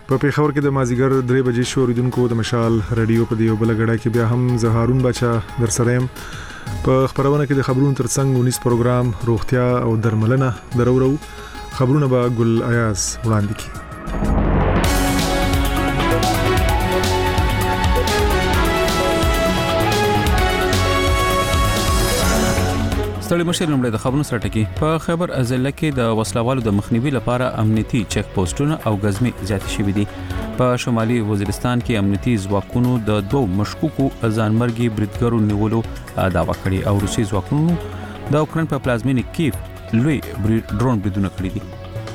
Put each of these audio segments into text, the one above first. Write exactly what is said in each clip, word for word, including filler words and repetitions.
په پیښور کې د مازیګر درې بجې شو اوریدونکو د مشال رادیو په دیو بل غړای کې بیا هم زهارون بچا در سره يم په خبرونه کې د خبرونو ترڅنګ ونیس پروګرام روغتیا او درملنه درورو خبرونه به ګل ایاز وړاندې کړي. ستړي مشر نمبر د خبرونو سره ټکی په خبر ازله کې د وسلوالو د مخنیوي لپاره امنیتي چک پوسټونه او غزمي زیات شوي دي. په شمالي وزیرستان کې امنیتي ځواکونو د دوه مشکوکو ځانمرګي بریدګرو نیولو داوا کړې او روسي ځواکونو د اوکرين په پلازمینه کیف لوی ډرون بریدونه کړی دي.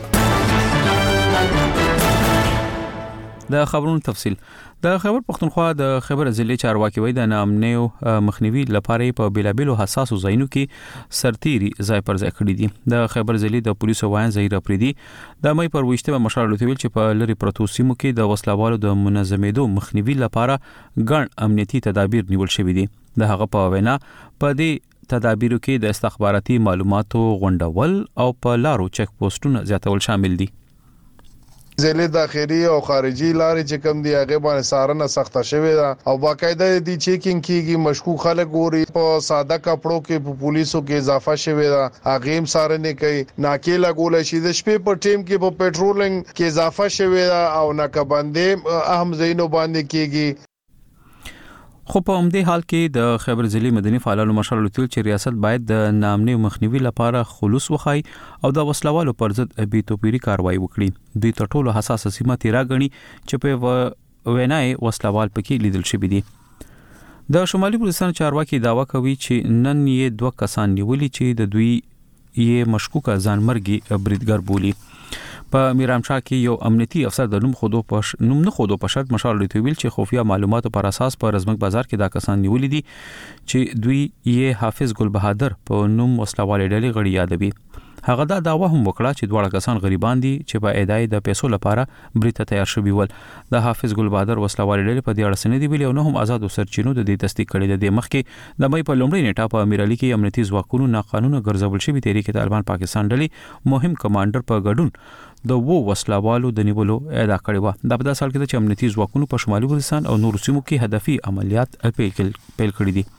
د خبرونو تفصيل د خبر پښتونخوا د خبر ضلع چارواکي وای د نامنیو مخنیوي لپاره په بیلابلو حساسو ځایونو کې سرتيري ځای پر ځای کړی دي. د خبر ضلع د پولیسو وایي زهیر افریدي د مې پر وشته مشال لوتویل چې په لری پروتو سیمو کې د وسلوالو د منظمېدو مخنیوي لپاره ګڼ امنیتي تدابیر نیول شوي دي. د هغه په وینا په دې تدابیرو کې د استخباراتي معلوماتو غونډول او په لارو چک پوسټونه زیاتول شامل دي. ضلع داخلي او خارجي لارې چې کوم دی هغه باندې سارنه سخته شوې ده او باقاعده دي چیکینګ کیږي مشکوک خلک ګوري په ساده کپړو کې په پولیسو کې اضافه شوې ده هغه هم سارنه کوي ناکې لګول شي د شپې په ټیم کې په پټرولینګ کې اضافه شوې ده او ناکبندې اهم ځایونو باندې کیږي. خو په همدې حال کې د خیبر ضلع مدني فعالانو مشر لوتل چې ریاست باید د نامنې مخنیوي لپاره خلوص وخای او د وسلوالو پر ضد بي توپیری کاروایی وکړي. دوی تر ټولو حساسه سیمه تیرا غني چې په وینای وسلوال پکې لیدل شوی دي. د شمالي وزیرستان چارواکي داوا کوي چې نن یې دوه کسان نیولي چې د دوی یې مشکوکه ځانمرګي بریدګر بولی. په میرامشاه کې یو امنیتي افسر د نوم خودو پښ نوم نه خودو پښت مشال لوتویل چې خفیا معلوماتو پر اساس په رزمک بازار کې دا کسان نیولې دي چې دوی یې حافظ ګل بهادر په نوم وسلوال ډلې غړي یادوي. هغه دا داوا هم وکړه چې دواړه کسان غریبان دي چې په ادای د پیسو لپاره بریته تیار شوي ول. د حافظ ګل بهادر وسلوال ډلې په دې اړه سند دی ویل او نه هم آزاد سرچینو د دې تصدیق کړي د مخکې د مې په لومړۍ نیټه په امیرعلی کې امنیتي ځواکونو ناقانونه ګرځول شوی تحریک طالبان پاکستان ډلې مهم کمانډر په ګډون د وو وسلوالو د نیولو اعلان کړی و. د په داسې حال کې چې امنیتي ځواکونو په شمالي وزیرستان او نورو سیمو کې هدفي عملیات پیل کړي دي.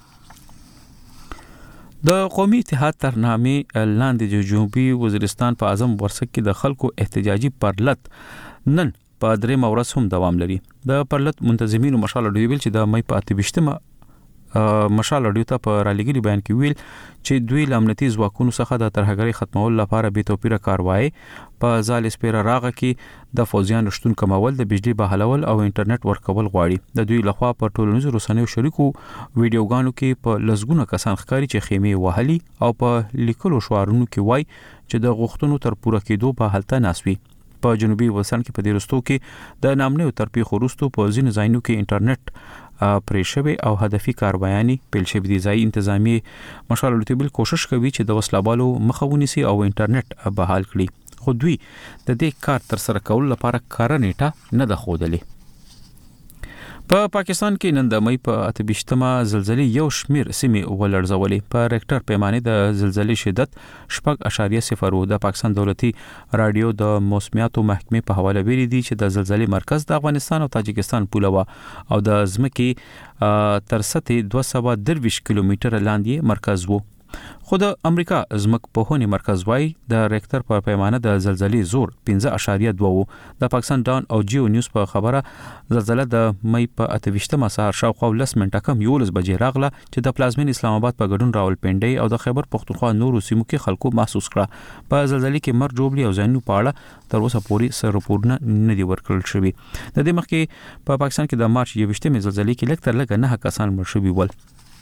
د قومي اتحاد ترنامې لاندې د جنوبي وزیرستان په اعظم ورسک کې د خلکو احتجاجي پرلط نن په درې مورس هم دوام لري. د پرلط منتظمینو مشال ډیویل چې د مې په اتبشتمه مشال اډیو ته په رالیګلی بیان کې ویل چې دوی لامنتي ځواکونو څخه د ترهګری ختمول لپاره به توپیره کاروایی په ځال سپیره راغه کې د فوزیان شتون کمول د بجلی بحالول او انټرنیټ ورکول غواړي. د دوی لخوا په ټولنیزو رسنیو شریکو ویډیوګانو کې په لزګونه کسان ښکاری چې خیمه وهلي او په لیکلو شعارونو کې وای چې د غوښتنو تر پوره کېدو په حالت ناسوي. په جنوبي وزیرستان کې په دیرستو کې د نامنې ترپی خورستو په ځین ځایونو کې انټرنیټ پرېښوي او هدفي کاروایاني پیل شوي دي. ځای انتظامی مشال لوتبل کوشش کوي چې د وسلوالو مخه ونیسي او انټرنیټ بحال کړي خو دوی د دې کار تر سره کول لپاره کار نیټه نه ده ښودلې. په پاکستان کې نن د مې په اتبشتمه زلزلې یو شمیر سیمې ولړزولې. په ریکټر پیمانه د زلزلې شدت شپږ اشاریه صفر و. د پاکستان دولتي رادیو د موسمیاتو محکمې په حواله ویلي دي چې د زلزلې مرکز د افغانستان او تاجکستان پوله و او د ځمکې تر سطح دوه سوه درویشت کیلومتره لاندې مرکز وو. خو د امریکا ځمک پوهنې مرکز وايي د ریکټر په پیمانه د زلزلې زور پنځه اشاریه دوه و. د پاکستان ډان او جیو نیوز په خبره زلزلہ د مې په اتویشتمه سهار شاوخوا لس منټه کم یولس بجې راغله چې د پلازمین اسلام آباد په ګډون راولپنډي او د خیبر پختونخوا نورو سیمو کې خلکو محسوس کړه. په زلزلې کې مر جوړلی او ځینو پاړه تر اوسه پورې سر رپورټونه نه دی ورکړل شوی. د دې مخکې په پاکستان کې د مارچ یوویشتمه زلزلې کې لکتر لګ نه کسان مړ شوي ول.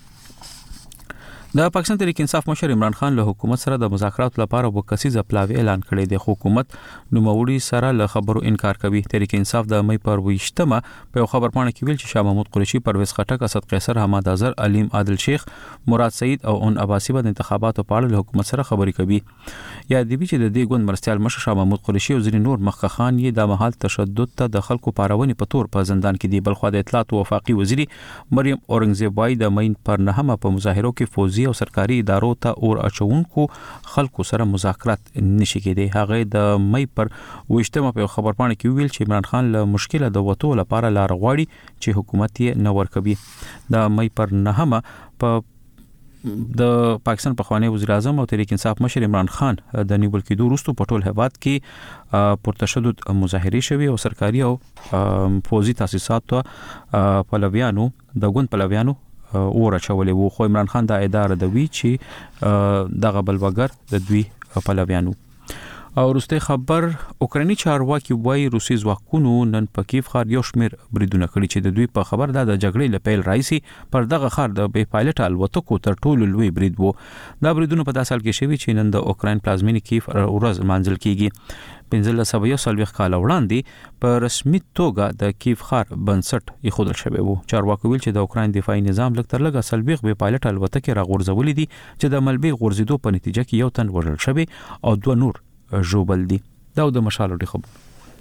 د پاکستان تحریک انصاف مشر عمران خان له حکومت سره د مذاکرات لپاره وکسیزه پلاوی اعلان کړی دی. حکومت نوموړي سره له خبرو انکار کوي. تحریک انصاف د مې پر ویشتمه په خبر پاڼه کې ویل چې شاه محمود قریشي، پرویز خټک، اسد قیصر، حماد اظهر، علیم عادل شیخ، مراد سعید او اون عباسی په انتخاباتو په اړه له حکومت سره خبرې کوي. یا دی چې د دې ګوند مرستيال مشر شاه محمود قریشي او ځینې نور مخخان یې د محل تشدد ته د خلکو پارونې په تور په زندان کې دي. بلخو د اطلاعات او وفاقي وزیر مریم اورنګزیب وايي د مې پر نهمه په مظاهرو کې فوزي پوزي او سرکاري ادارو ته اور اچونکو خلکو سره مذاکرات نشي کېدي. هغه د مې پر وشتمه په خبرپاڼه کې ویل چې عمران خان له مشکله د وټو لپاره لار غواړي چې حکومت یې نه ورکوي. د مې پر نهمه په د پاکستان پخوانی وزیر اعظم او تحریک انصاف مشر عمران خان د نیول کېدو وروسته په ټول هیواد کې پرتشدد مظاهرې شوې او سرکاري او فوزي تاسیسات پلویانو د ګوند پلویانو اور اچولې وو. خو عمران خان د اداره د وی چې دغه بلوګر د دوی پلویانو. او روسته خبر اوکراني چارواکي وایي روسي ځواکونو نن په کیف ښار یو شمېر بریدونه کړي چې د دوی په خبر ده د جګړې لپیل راځي پر دغه ښار د بې پایلټ الوتکو تر ټولو لوی برید وو. دا بریدونه په داسې حال کې شوي چې نن د اوکرين پلازمینې کیف ورځ منځل کیږي. پنځله سوه سلويخ کال وړاندې په رسمي توګه د کیف ښار بنسټ یې شوی وو. چارواکو ویل چې د اوکرين دفاعي نظام لږ تر لږه سلويخ بې پایلټ الوتکې راغورځولې دي چې د ملبي غورځېدو په نتیجه کې یو تن وژل شوی او دوه نور جوبل دي. دا د مشال ډي خبر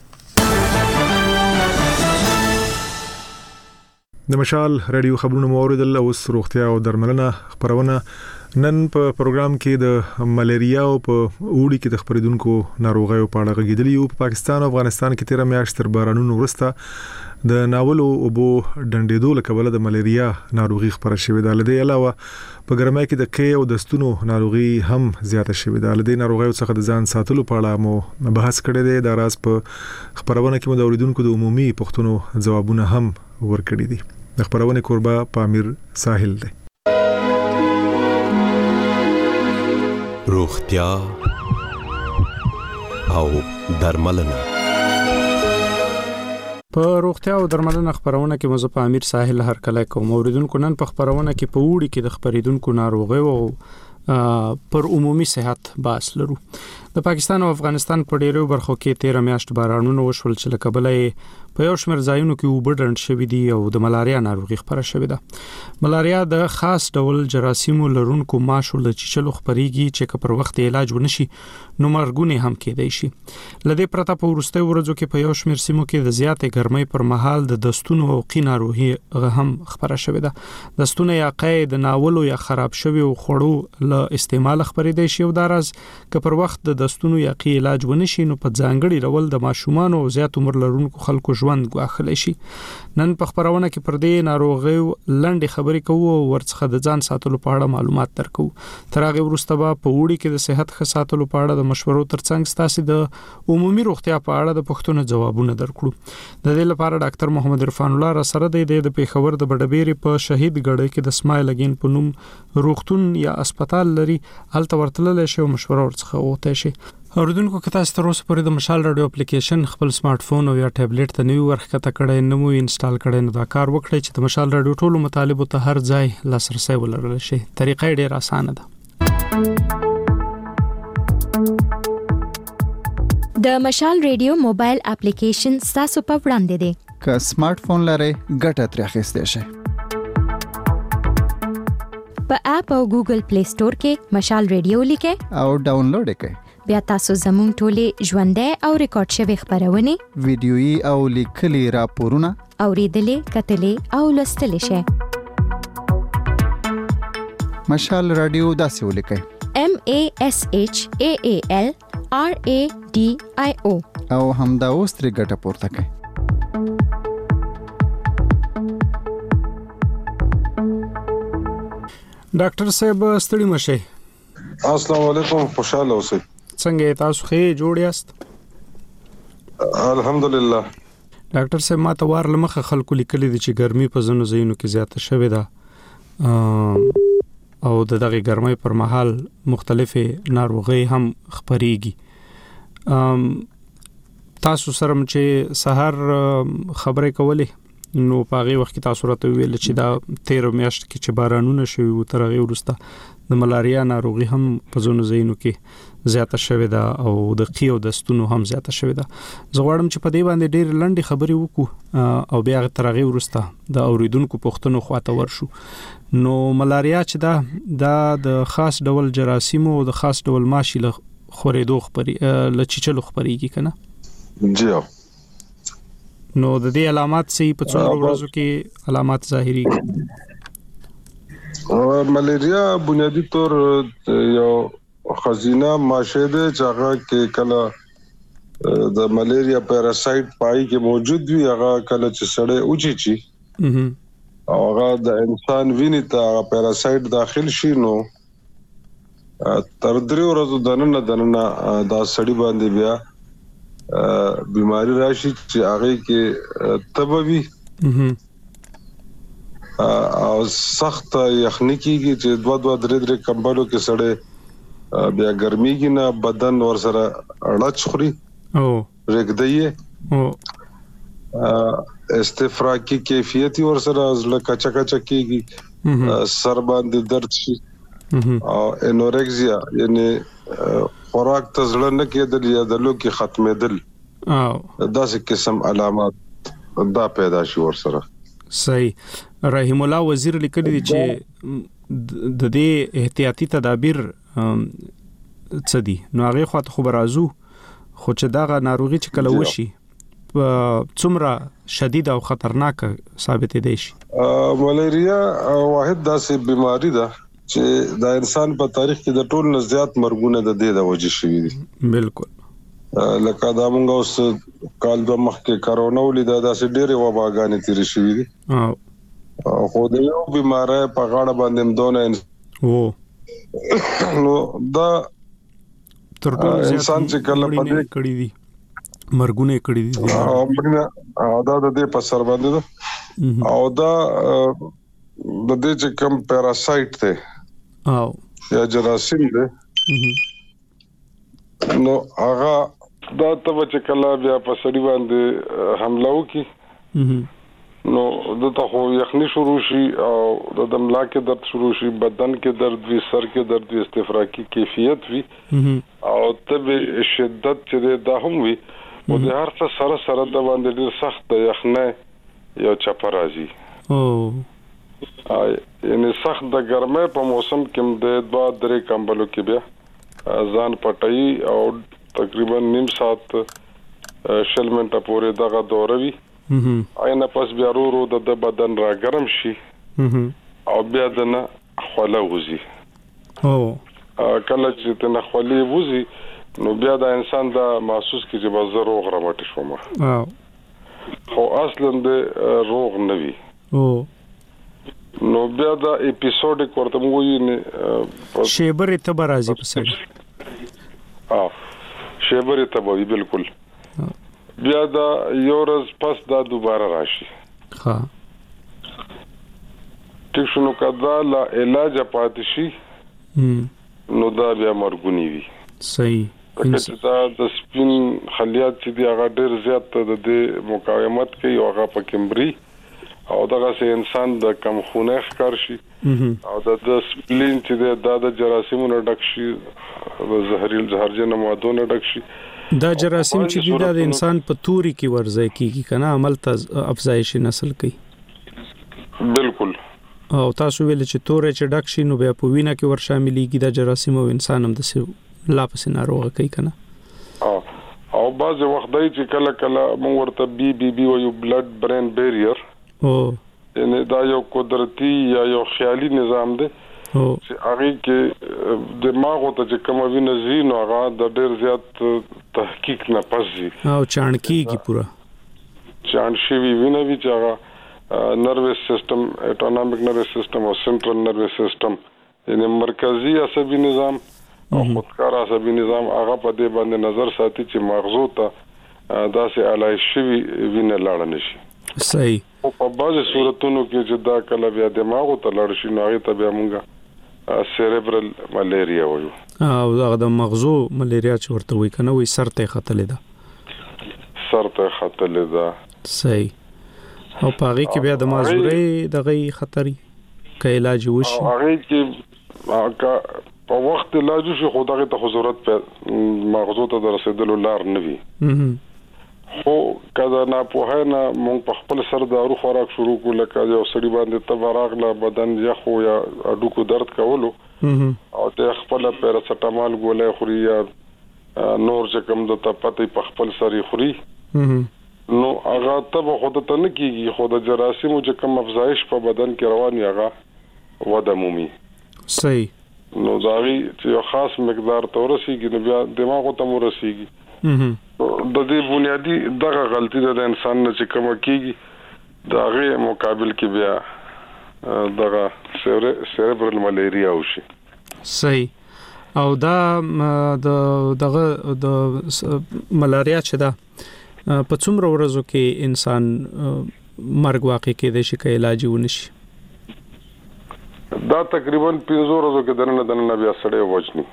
د مشال رادیو خبرونه موریدل او روغتیا او درملنه خبرونه. نن په پروګرام کې د ملیریا او په اوړي کې د خبرېدونکو ناروغیو په اړه غږیدلی یو. په پاکستان او افغانستان کې تیر میاشت تر بارانونو وروسته د ناولو او بو ډنډېدو لکه د ملیریا ناروغي خبره شوې ده. لدې علاوه په ګرمۍ کې د کې او د ستونو ناروغي هم زیاته شوې ده. لدې ناروغیو څخه د ځان ساتلو په اړه مو بحث کړی دی. دا راز په خبرونه کې مو د اوریدونکو د عمومي پوښتنو ځوابونه هم ورکړي دي. د خبرونه کوربه پامیر ساحل دی. روغتیا او درملنه. په روغتیا او درملنه خبرونه کې مزه په امیر ساحل هر کله کوم اوریدونکو نن په خبرونه کې په وړي کې د خبرېدونکو ناروغیو او پر عمومي صحت باس لرو. د پاکستان او افغانستان په ډیرو برخو کې تیر میاشت بارانونه وشول چې لکه بلې په یو شمېر ځایونو کې وبډند شوې دي او د ملاریا ناروغي خبره شوې ده. ملاریا د خاص ډول جراثیمو لرونکو ماشو له چیچلو خبريږي چې که پر وخت علاج ونشي نو مرګونه هم کېدای شي. لدې پرته په ورسته ورځو کې په یو شمېر سیمو کې د زیاتې ګرمۍ پر مهال د دستونو او قی ناروغي هم خبره شوې ده. دستونه یا قی د ناولو یا خراب شوی او خړو له استعمال خبرېدای شي او دا راز که پر وخت د دستونو یا قی علاج ونشي نو په ځانګړي ډول د ماشومان او زیات عمر لرونکو خلکو ژوند ګواښلی شي. نن په خبرونه کې پر دې ناروغي لنډې خبرې کوو او ورڅخه د ځان ساتلو په اړه معلومات درکو. تر هغه وروسته به په وړي کې د صحت ښه ساتلو په اړه د مشورو ترڅنګ ستاسو د عمومي روغتیا په اړه د پښتنو ځوابونه درکړو. د دې لپاره ډاکټر محمد عرفان الله را سره دی د پیښور د بډبېری په شهید ګړی کې د سمایل اگین په نوم روغتون یا هسپتال لري. هلته ورتلل شي او مشوره ورڅخه وته شي. اوریدونکو که تاسو تر اوسه پورې د مشال رادیو اپلیکیشن خپل سمارټ فون او یا ټابلیټ ته نوی ورخته کړئ نو انسټال کړئ نو دا کار وکړئ چې د مشال رادیو ټولو مطالبه ته هر ځای لاسرسي ولرل شي. طریقې ډېر اسانه ده. د مشال رادیو موبایل اپلیکیشن تاسو په وړاندې دی. که سمارټ فون لرئ ګټه ترې اخیستئ شئ. په اپ او ګوګل پلی سٹور کې مشال رادیو لیکئ او ډاونلوډ کړئ. بیا تاسو زموږ ټولې ژوندۍ او ریکارډ شوی خبرونه ویډیويي او لیکلي راپورونه اوریدلې کتلې او لوستلې شئ. مشال رادیو داسې ولیکئ M A S H A A L R A D I O او همدا اوس ترې ګټه پورته کړئ. ډاکټر صاحب ستړي مشه. السلام علیکم، خوشاله اوسئ. څنګه تاسو ښه جوړ یاست؟ الحمدلله. ډاکټر صاحب ما ته وار لمخه خلکو لیکلي دي چې ګرمي په ځینو ځایونو کې زیاته شوې ده او د دغه ګرمۍ پر مهال مختلفې ناروغۍ هم خبريږي. تاسو سره چې سحر خبرې کولې نو په هغه وخت کې تاسو راته ویل چې دا تیر میاشت کې چې بارانونه شوي او تر هغه وروسته د ملاریا ناروغي هم په ځینو ځایونو کې زیاته شوې ده او د قی او د ستونو هم زیاته شوې ده. زه غواړم چې په دې باندې ډېر لنډې خبرې وکړو او بیا تر هغه وروسته د اوریدونکو پوښتنو خواته ورشو. نو ملاریا چې دا د د خاص ډول جراثیمو او د خاص ډول ماشي له خورېدو خبري له چیچلو خبريږي کنه؟ جی. نو د دې علامات سي په څومره ورځو کې علامات ظاهري؟ ملیریا بنیادی طور یو خزینه ماشه ده چې هغه کې کله د ملیریا پیراسایت پای کې موجود وي هغه کله چې سړی اوچی چی او هغه د انسان ویني ته پیراسایت داخل شي نو تر درې ورځې دننه دننه دا سړی باندې بیا بیماری راشي چې هغه کې تبوي او سخت یخني کېږي چې دوه دوه درې درې کمبلو کې سړی بیا ګرميږي نه بدن ور سره اړچ خوري او رګدایي او استفراقی کیفیت ور سره زړه کچا کچا کېږي سر باندې درد شي او انورکسیا یعنی خوراک ته زړه نه کېدل یا د لوکي ختمېدل او داسې قسم علامات دا پیدا شي ور سره. صحیح. رحیم الله وزیر لیکلی دی چې د دې احتیاطي تدابیر څه دي نو هغه خاطر خبر ازو خو چې دا ناروغي چې کله وشي څومره شدید او خطرناک ثابت دي شي. ملیریا واحد داسې بیماری ده چې د انسان په تاریخ کې د ټول نه زیات مرګونه د دې د وجې شوي دي. بالکل. لکه دا موږ اوس کال دوه مخکې کرونا ولیدا داسې ډېرې وباګانې تیرې شوې دي او خو د یو بیماری په غاړه باندې مدونه وو نو دا تر ټولو زیات انسان چې کله په دې کړی دي مرګونه کړی دي او دا د دې په سر باندې او دا د دې چې کوم پیراسایت ته او یا جراثیم ده نو هغه دا ته چې کله بیا په سړي باندې حمله وکي نو دته خو یخني شروع شي او د دملا کې درد شروع شي بدن کې درد وي سر کې درد وي استفراقی کیفیت وي او تب شدت چې دا هم وي او د هر څه سره سره د باندې ډیر سخت یخنه یو چپرازي او یعنی سخت د ګرمۍ په موسم کې د دوه درې کمبلو کې بیا ځان پټي او تقریبا نیم ساعت شل منټه پورې دغه دوره وي آینه پس بیا ورو د بدن را ګرم شي او بیا دنه خوله وزي او کله چې دنه خوله وزي نو بیا د انسان دا محسوس کیږي چې بازار روغ راوټ شوم او خو اصلا د روغ نه وي او نو بیا دا اپیزوډ ورته موږ نه شیبر ته برازي پسړ اه شیبر ته به بالکل بیا دا یو ورځ پس دا دوباره راشي ها ټیک شنو کدا لا علاج پاتې شي نو دا بیا مرګونی وي. صحیح. چې دا د سپین خلیات چې دی هغه ډیر زیات د دې مقاومت کوي او هغه پکې مري او دغه سه انسان د کم خونه ښکار شي او د سپلین چې دا د جراثیمونو ډک شي د زهرجن زهرجن موادونو ډک شي. دا جراثیم چې د انسان په توري کې ورځي کیږي کنه عمل ته افزایش نسل کوي. بالکل. او تاسو ویل چې تورې چې ډک شي نو بیا په وینا کې ور شاملېږي د جراثیم او انسان هم د لا پس ناروغه کوي کنه. او او بعض وخت دی چې کله کله موږ ورته بي بي بي او بلډ برین بیریر او یعنی دا یو قدرتي یا یو خیالي نظام دی چې هغه کې دماغ ته چې کوم وینې زینو هغه د ډېر زیات تحقیق نه پزي او چانکیږي پورا چانشي وینې وی چې هغه نروس سیستم اټونومیک نروس سیستم او سنټرل نروس سیستم یعنی مرکزی عصبي نظام او خودکار عصبي نظام هغه په دې باندې نظر ساتي چې مغزو ته داسې علایشي وینې لاړ نشي. صحیح. او په بعض صورتونو کې چې دا کله بیا دماغ ته لاړ شي نو هغه ته بیا مونږه سیریبرل ملیریا وایو او دا د مغزو ملیریا چې ورته وای کنه وای سر ته خطلې ده سر ته خطلې ده. صحیح. او پاره کې بیا د مازورې دغه خطرې ک علاج وشي هغه کې په وخت علاج شي خو دغه ته ضرورت په مغزو ته رسیدلو لار نه وي. خو کله نه په هنه مونږ په خپل سر دارو خوراک شروع کول لکه یو سړي باندې تبراغله بدن یخ او یا اډوکو درد کولو او ته خپل پیراسټامال ګولې خوري یا نور چې کوم د تپاتې په خپل سر خوري نو هغه ته خود ته نه کیږي خود جراثیم چې کوم افزایش په بدن کې روان یغه وده مومي. صحیح. نو داغي چې یو خاص مقدار تورسيږي نو بیا دماغ ته مورسيږي. د دې بنیادی دغه غلطي د انسان نه چې کوم کیږي داغه مقابل کې بیا دغه سیریبرل ملیریا وشي. صحیح. او دا د دغه د ملاریا چې دا په څومره ورځو کې انسان مرګ واقع کېدای شي که علاج ونشي؟ دا تقریبا پنځه ورځو کې دنه دنه بیا سړی وژني.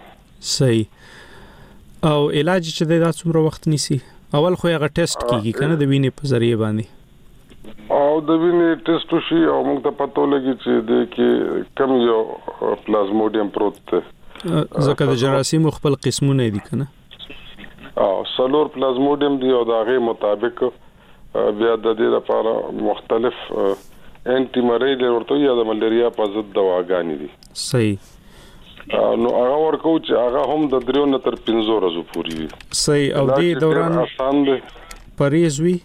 صحیح. او علاج چې دا څومره وخت نیسي؟ اول خو هغه ټیسټ کیږي کنه د وینې په ذریعہ باندې. او د وینې ټیسټ شي او موږ ته پته لګي چې د کې کم یو پلازموډیم پروت دی. ځکه د جراثیم خپل قسمونه دي کنه. او سلور پلازموډیم دی او د هغه مطابق بیا د دې لپاره مختلف انټي مریلر ورته یا د ملیریا په ضد دواګانې دي. صحیح. نو هغه ورکو چې هغه هم د دریو نه تر پنځو ورځو پورې وي. صحیح. او دې دوران آسان دی. پریز وی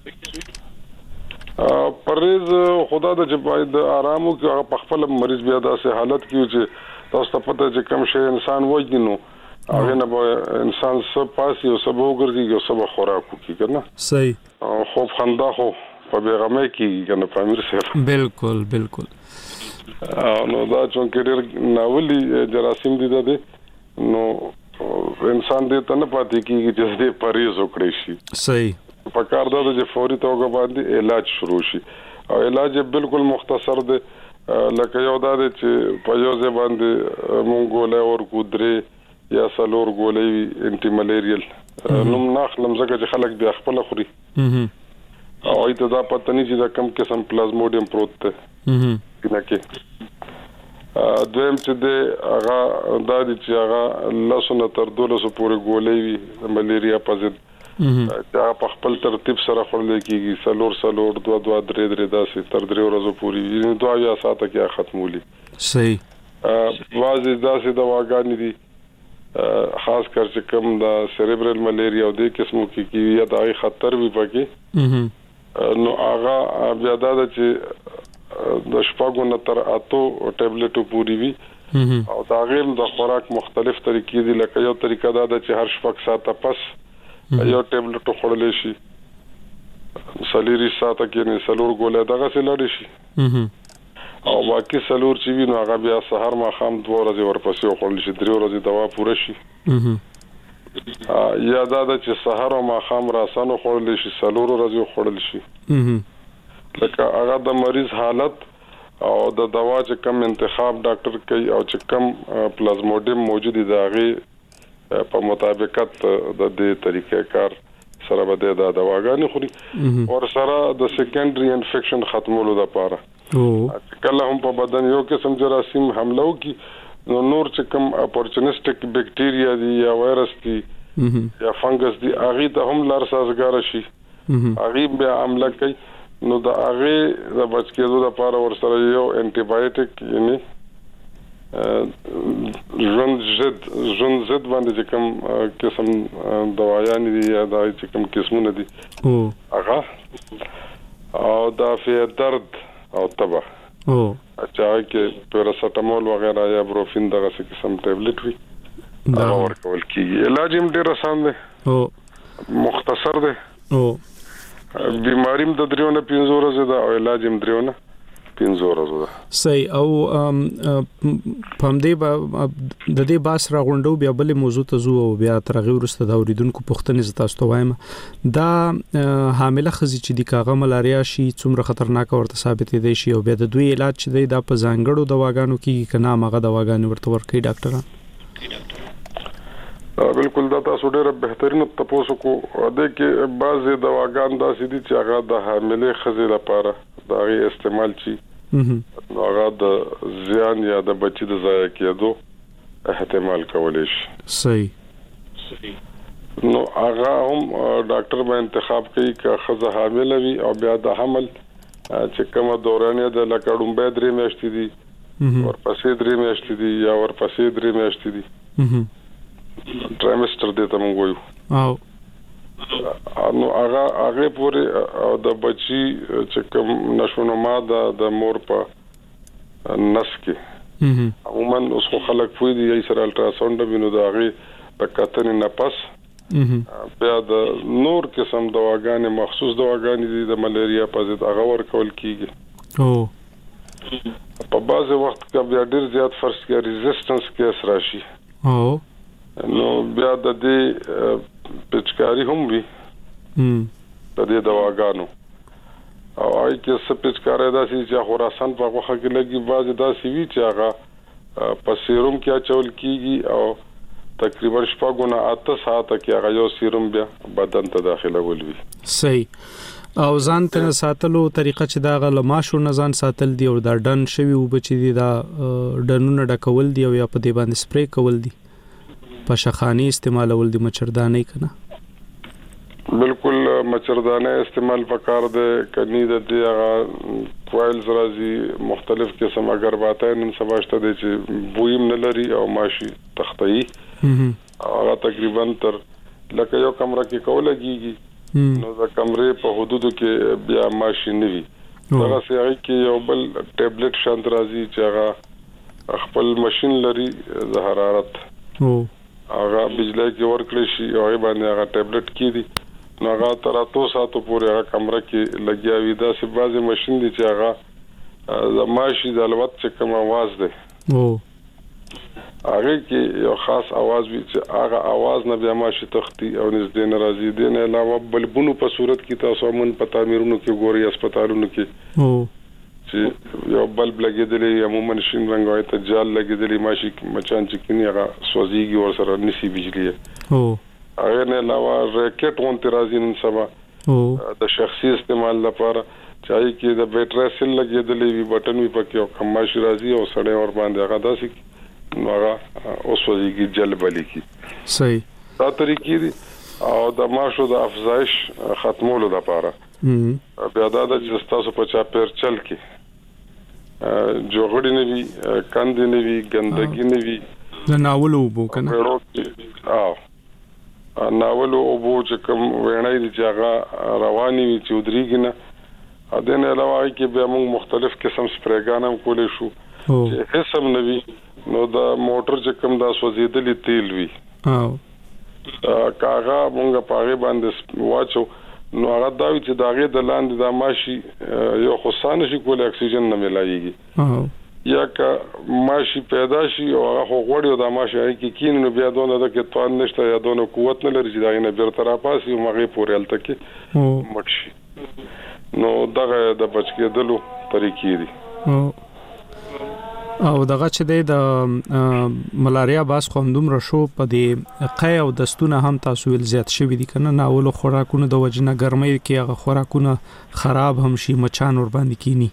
پریز خدا د چې باید آرامو کې هغه په خپل مریض بیا داسې حالت کې چې تاسو ته پته چې کوم شی انسان وایي نو هغه نه به انسان سب پاسي او سب وګرځي او سب خوراک کوي کنه. صحیح. خو خندا خو په بیغمه کې کنه پامیر سره. بالکل بالکل. نو دا چې ډېر ناولي جراثیم دي ده نو انسان دې ته نه پاتې کیږي چې دې پریز وکړي شي. صحیح. په کار دا چې فوري توګه باندې علاج شروع شي او علاج بالکل مختصر دی لکه یو دا چې په یو ځای باندې مونږ ګولې ورکو درې یا څلور ګولې انټي ملیریل نوم ناخلم ځکه چې خلک بیا خپل خوري او ایت دا پته نه چې دا کم قسم پلازموډیم پروت دی کنه کې دویم چې د هغه دا چې هغه لاسونه تر دولسو پورې ګولې وي ملیریا په ضد دا په خپل ترتیب سره خورل کېږي سلور سلور دوا دوا درې درې داسې تر درې ورځې پورې دوا یا ساته کې ختمولي. صحیح. واځي داسې دواګانې دي خاص کر چې کوم دا سیریبرل ملیریا او د قسمو کې کې یا د خطر وي پکې نو هغه بیا دا چې د شپږو نه تر اته ټابلیټو پورې وي او دا غیر د خوراک مختلف طریقې دي لکه یو طریقه دا چې هر شپږ ساعته پس یو ټابلیټ خورل شي سلیری ساته کې نه سلور ګولې دغه سلاړي شي او باقي سلور چې وینو هغه بیا سحر ما خام دوه ورځې ورپسې خورل شي درې ورځې دوا پوره شي یا دا چې سحر او ما خام راسانو خورل شي سلور ورځې خورل شي لکه هغه د مریض حالت او د دوا چې کم انتخاب ډاکټر کوي او چې کم پلازموډیم موجود دی هغه په مطابقت د دې طریقې کار سره به د دواګانې خوري او سره د سیکنډري انفیکشن ختمولو لپاره کله هم په بدن یو قسم جراثیم حمله وکي نو نور چې کوم اپورچونیسټک بیکټیریا دي یا وایرس دي یا فنګس دي هغه ته هم لار سازګار شي هغه به عمله کوي نو د هغه د بچ کېدو لپاره ور سره یو انټي بایوټیک یعنی ژوند ضد ژوند ضد باندې چې کوم قسم دوايان دي یا دا چې کوم قسمونه دي هغه او دا فی درد او تبه او اچھا کې پیراسټامول وغیرہ یا بروفین دغه قسم ټابلیټ وي دا ورکول کیږي علاج هم ډیر آسان دی او مختصر دی او بیماریم د دریو نه پنځه ورځې دا او علاج هم دریو نه پنځه ورځې ده. صحیح. او پم دې د دې باس راغونډو بیا بل موضوع ته زو او بیا ترغه ورسته دا اوریدونکو پوښتنه زتا ستو وایم دا حامله خزي چې د کاغه ملاریا شي څومره خطرناک ورته ثابت دي شي او بیا د دوی علاج چې دی دا په ځانګړو دواګانو کې کنا ماغه دواګانو ورته ورکي ډاکټران. بالکل دا تاسو ډیره بهترین تاسو کو د کې بعض دواګان داسې دي چې هغه د حامله خزي لپاره دا غي استعمال شي نو هغه د زیان یا د بچی د ضایع کېدو احتمال کولای شي. صحیح. نو هغه هم ډاکټر به انتخاب کوي چې خزه حامله وي او بیا د حمل چې کومه دورانه د لکړم به درې میاشتې دي ورپسې درې میاشتې دي یا ورپسې درې میاشتې دي ټرایمستر دې ته موږ وایو او نو هغه هغه پورې د بچي چې کوم نشونما د د مور په نس کې عموما اوس خو خلک پوي دي یې سره الټراساوند بینو دا غي د کتنې نه پس بیا د نور قسم دواګانې مخصوص دواګانې دي د ملیریا په ضد هغه ورکول کیږي او په بعض وخت کې بیا ډیر زیات فرض کې ریزिस्टेंस کیس راشي او نو بیا د دې پچکاری هم وي د دې دواګانو او آی کې څه پچکاری داسي چې خراسان په واخه کې لګي بعض داسي وی چې هغه په سیروم کې اچول کیږي او تقریبا شپږونه اته ساعته کې هغه یو سیروم بیا بدن ته داخله ولوي صحیح او ځان ته ساتلو طریقه چې دا غلماشو نه ځان ساتل دی او دا ډن شوی او بچی دی دا ډنونه ډکول دی او یا په دی باندې سپری کول دی په شخانی استعمالول دی مچردانه کنه بالکل مچردانه استعمال پکار دی کني د دې هغه کوایلز راځي مختلف قسم اگر باته نن سباشته دي چې بویم نه لري او ماشي تختئی هغه تقریبا تر لکه یو کمره کې کوله کیږي نو دا کمرې په حدودو کې بیا ماشي نه وي هغه سړي کې یو بل ټابلیټ شانت راځي چې هغه خپل ماشين لري د حرارت هغه بجلی کې ورکړي شي او باندې هغه ټابلیټ کې دي نو هغه تر اتو ساتو پورې هغه کمره کې لګیا وي دا سه بعضي ماشين دي چې هغه د ماشي د الوت چې کوم आवाज ده او هغه کې یو خاص आवाज وی چې هغه आवाज نه بیا ماشي تختی او نږدې ناراضي دي نه علاوه بلبونو په صورت کې تاسو من په تعمیرونو کې ګوري هسپتالونو کې او چې یو بلب لګیدلی عموما شین رنگ وای ته جال لګیدلی ماشي مچان چې کینی هغه سوځيږي ور سره نسی بجلی او هغه نه علاوه ریکټ اون ترازی نن سبا او د شخصي استعمال لپاره چای کې د بیټری سیل لګیدلی وی بٹن وی پکې او کماشي راځي او سړی ور باندې هغه داسې نو هغه اوس وځي جلبلی کی صحیح دا طریقې دي او د ماشو د افزایش ختمولو لپاره بیا دا د جستاسو په چا پیر چل کی جوړړی نه وی کاندې نه وی ګندګي نه وی د ناولو وبو کنه او ناولو وبو چې کوم وینای دي چې هغه رواني وي چې ودرېږي نه ا دې نه علاوه کې به موږ مختلف قسم سپریګان هم کولې شو چې هیڅ نه وی نو دا موټر چې کوم دا سوځیدلې تیل وی او کاغه مونږه پاره باندې واچو نو هغه دا وی چې داغه د لاندې د ماشي یو خصانه شي کول اکسیجن نه ملایږي یا کا ماشي پیدا شي او هغه غوړیو د ماشي کې کین نو بیا دونه د کې توان نشته یا دونه قوت نه لري چې دا نه بیر تر پاسي او مغه پورې الته کې مټشي نو دغه د بچ کېدلو طریقې دي او دغه چې د ملاریا باس خوندوم رشو په دې قای او دستونه هم تاسو ول زیات شوی دي کنه ناول خوراکونه د وجنه ګرمۍ کې هغه خوراکونه خراب هم شي مچان ور باندې کینی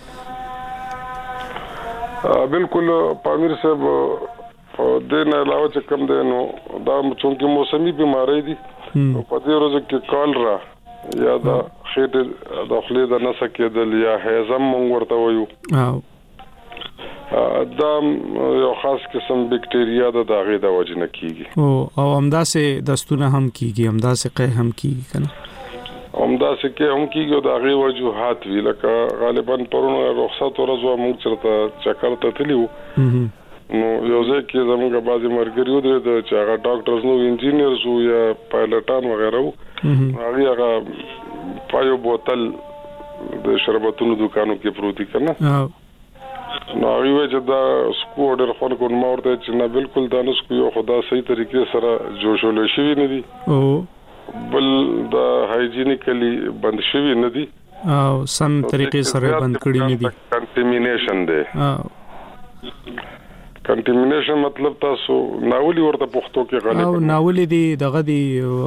بالکل پامیر صاحب د نه علاوه چې کوم دی نو دا چونکه موسمي بيمارۍ دي په دې ورځ کې کالرا یا دا خېټه د خپل د نس کېدل یا هضم مونږ ورته وایو دا یو خاص قسم بکټریا د داغه د وجه نه کیږي او او همداسې دستونه هم کیږي همداسې قه هم کیږي کنه همداسې کې هم کیږي د هغه وجوهات وی لکه غالبا پرونو رخصت ورځو موږ چرته چکر ته تلیو نو یو ځکه زموږه بعضی مرګریو د چې هغه ډاکټرز نو انجینیرز او یا پایلټان وغیرہ هغه هغه پایو بوتل د شربتونو دکانو کې پروتي کنه نو یو چې دا سکو ډېر خون کو نو ورته چې نه بالکل دا نس کو یو خدا صحیح طریقې سره جوړول شي نه دي او بل دا هایجینیکلی بند شوی نه دي او سم طریقې سره بند کړی نه دي کنټامینیشن دی کنټامینیشن مطلب تاسو ناولي ورته پښتو کې غالبا او ناولي دي دغه دي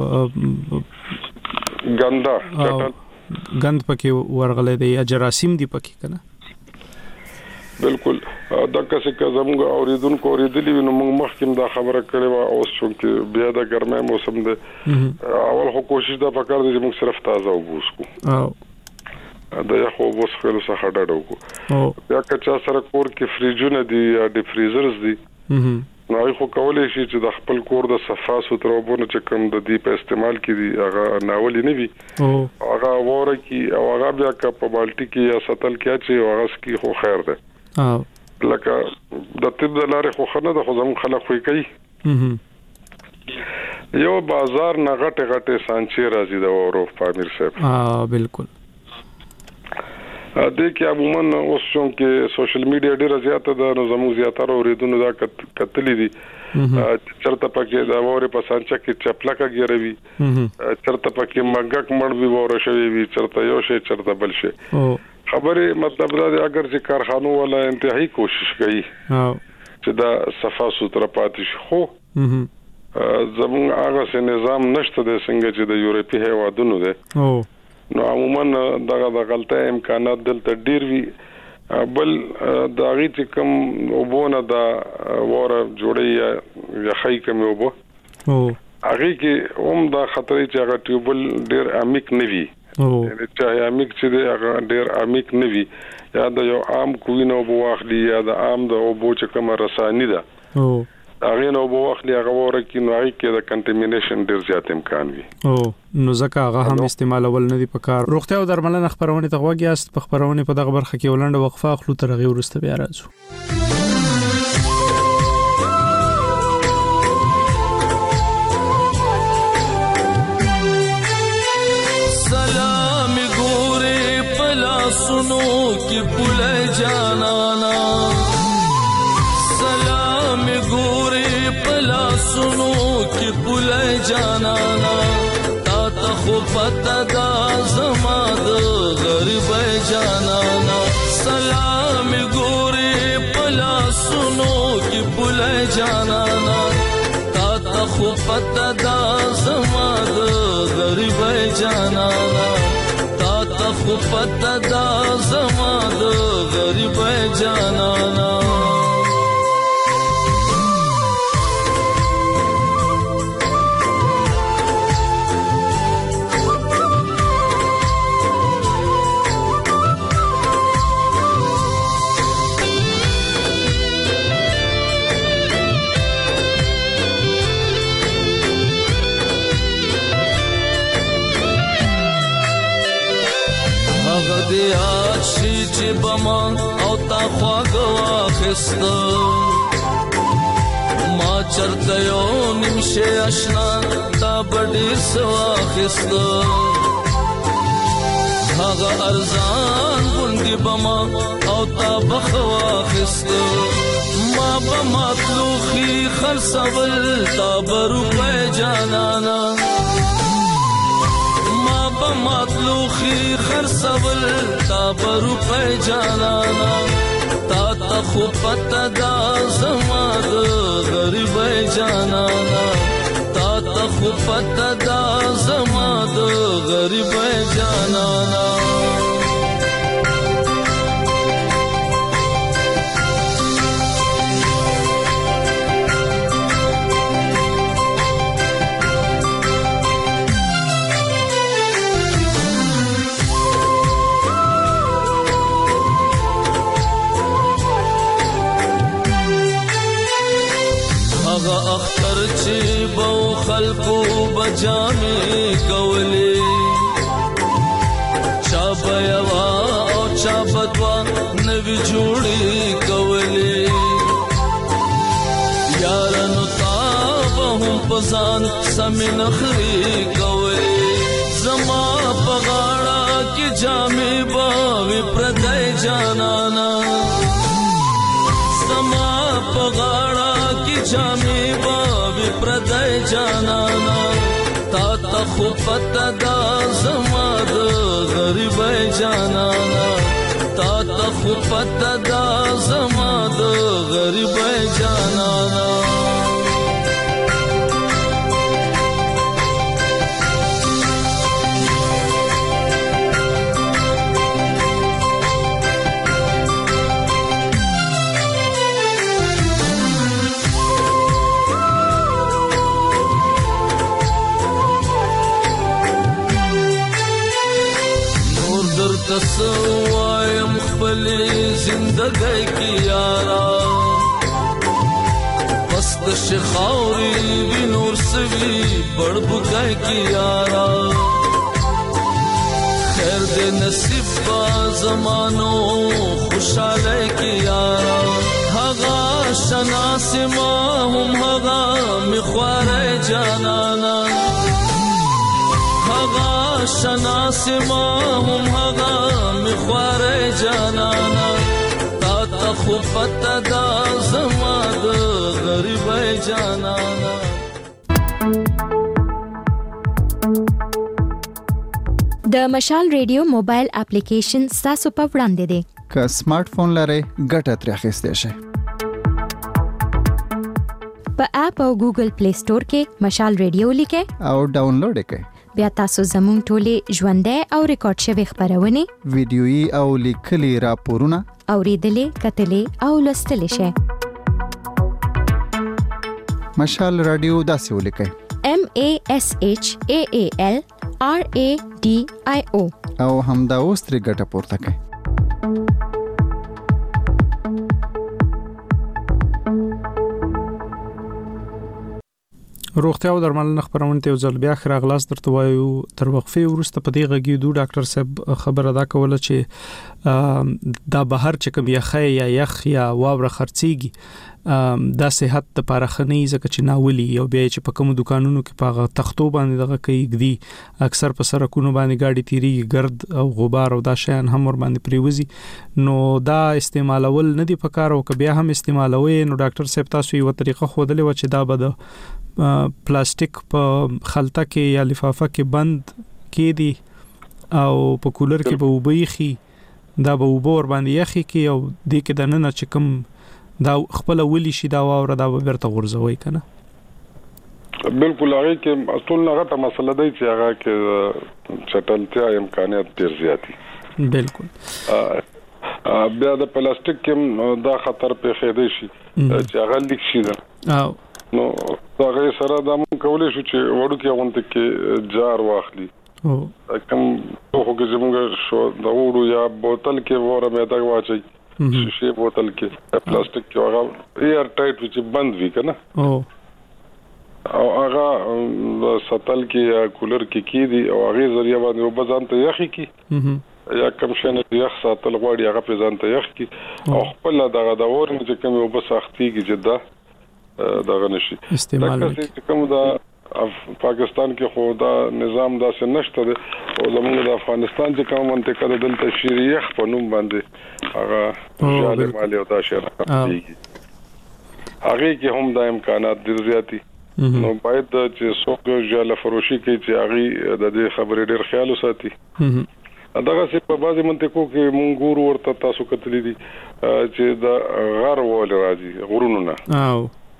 ګندا غند پکې ورغلې دي یا جراثیم دي پکې کنه بالکل دا کسې که زموږ اوریدونکو اوریدلی نو موږ مخکې دا خبره کړې و اوس چې بیا د ګرمۍ موسم دی اول خو کوشش دا وکړ چې موږ صرف تازه اوبه وڅښو او دا یو خو اوس خپل څخه ډډه وکړو بیا که چا سره کور کې فریجونه دي یا ډي فریزرز دي نو خو کولای شي چې د خپل کور د صفا سوتره وبونه چې کوم د دې په استعمال کې دي هغه ناولي نه وي هغه وره کې او هغه بیا که په بالټي کې یا سطل کې چې هغه سکی خو خیر ده ها لکه د طب د لارې خو خنه د خو زمون خلک خوې کوي یو بازار نه غټه غټه سانچې راځي د اورو فامیر صاحب ها بالکل ا دې کې عموما اوس چې سوشل میډیا ډیره زیاته ده نو زموږ زیاتره اوریدونکو دا کتلې دي چرته پکې دا وره په سانچا کې چپلکه ګیروي چرته پکې مګک مړ وی وره شوی وی چرته یو شی چرته بل شی خبره مطلب دا دی اگر چې کارخانو ولا انتهایی کوشش کوي چې دا صفا سوتره پاتې شي خو زموږ هغه سه نظام نشته د څنګه چې د یورپی هیوادونو ده نو عموما دغه د غلطه امکانات دلته ډیر وی بل د هغه چې کوم وبونه د وره جوړي یا خی کوم وبو او هغه کې هم د خطرې چې هغه ټیوبل ډیر امیک نوي یعنی چې امیک چې د هغه ډیر امیک نوي یا د یو عام کوینو بو واخلي یا د عام د وبو چې کوم رساني ده او هغه نو بو واخلي هغه وره کې نو هغه کې د کنټامینیشن ډیر زیات امکان وي او نو ځکه هغه هم استعمالول نه دي په کار روغتیا او درملنه خبرونه ته وګیاست په خبرونه په دغه برخه کې ولنډه وقفه اخلو تر غي ورسته بیا راځو سلام ګوره پلا سنو کې پله جانانا سلام ګوره پلا سنو کې پله جانانا خو پتا دا زما د غریب جانانا سلام ګوري پلا سنو کی بل جانانا تا تا خو پتا دا زما د غریب جانانا تا تا خو پتا دا زما د غریب جانانا چې بما او تا خواږه واخست ما چرته یو نمشه آشنا تا بډیر سواخست هغه ارزان بوندي بما او تا بخواخست ما بما تلوخي خرڅول تا برو په جانانا مطلوخي خرڅول تا برو په جانانا تا تا خو پتا دا زما د غریب جانانا تا تا خو پتا دا زما د غریب جانانا اختر چې بو خلقو بجامې کولې چا بیا او چا بدوا نوی جوړې کولې یارانو تا هم پسان سم نخري کولې زما پغاړه کې جامې باوي پردای جانانا زما پغاړه جامې بابي پردای جانانا تا تا خو پتا دا زما د غریب جانانا تا تا خو پتا دا زما د غریب جانانا تسوایم خپل زندګۍ کې یارا پست شخاوري وی نور سوي بڑ بګای کې یارا خیر دې نصیب په زمانو خوشاله کې یارا هغه شناس ما هم هغه مخواره جانانا هغه شناس ما هم هغه مخواره جانانا تا ته خو پته دا زما د غریب جانانا د مشال ریډیو موبایل اپلیکیشن تاسو په وړاندې دی که سمارټ فون لرئ ګټه ترې اخیستی شئ په اپ او ګوګل پلی سٹور کې مشال ریډیو لیکئ او ډاونلوډ یې کړئ بیا تاسو زموږ ټولې ژوندۍ او ریکارډ شوي خبرونه ویډیويي او لیکلي راپورونه اوریدلې کتلې او لوستلې شئ مشال رادیو داسې ولیکئ M A S H A A L R A D I O او همدا اوس ترې ګټه پورته کړئ روغتیا او درملنه خبرونه ته ځل بیا خره غلاس درته وایو تر وقفه وروسته په دې غږیدو ډاکټر صاحب خبر ادا کوله چې دا بهر چې کوم یخه یا یخ یا واوره خرڅيږي دا صحت لپاره خني ځکه چې ناولي او بیا چې په کوم دکانونو کې په تختو باندې دغه کوي دي اکثر په سرکونو باندې گاډي تیری ګرد او غبار او دا شیان هم ور باندې پریوزي نو دا استعمالول نه دی پکار او که بیا هم استعمالوي نو ډاکټر صاحب تاسو یو طریقه خودلې و چې دا بده پلاستیک په خلطه کې یا لفافه کې بند کې دي او په کولر کې به وبېخي دا به وبور باندې یخي کې او دې کې د نن چې کوم دا خپل ولي شي دا واوره دا ورته غورځوي کنه بالکل هغه کې اصل نه غټه مسله دی چې هغه کې چټلتیا امکانات ډیر زیاتی بالکل بیا د پلاستیک کې دا خطر په خېدې شي چې هغه لیک شي او نو هغه سره دا مون کولای شو چې وړو کې غونډه کې جار واخلي او کوم هغه کې زموږ شو دا وړو یا بوتل کې وره مې دا واچي شیشه بوتل کې پلاستیک کې هغه ایر ټایټ چې بند وي کنه او او هغه سطل کې یا کولر کې کی دي او هغه ذریعہ باندې وبځان ته یخي کی یا کوم شنه یخ ساتل غواړي هغه په ځان ته یخ کی او خپل دغه د اور چې کوم وبسختي کې جدا دغه نشي استعمال کوم دا پاکستان کې خو دا نظام داسې نشته او زموږ د افغانستان چې کوم منطقه د دلته شریخ په نوم باندې هغه جاله مالي او دا شهر کیږي هغه کې هم د امکانات ډیر زیاتی نو باید چې څوک جاله فروشي کوي چې هغه د دې خبرې ډیر خیال وساتي دغه څه په بعضي منطقو کې مونږ ګورو ورته تاسو کتلې دي چې د غر ول راځي غرونو نه او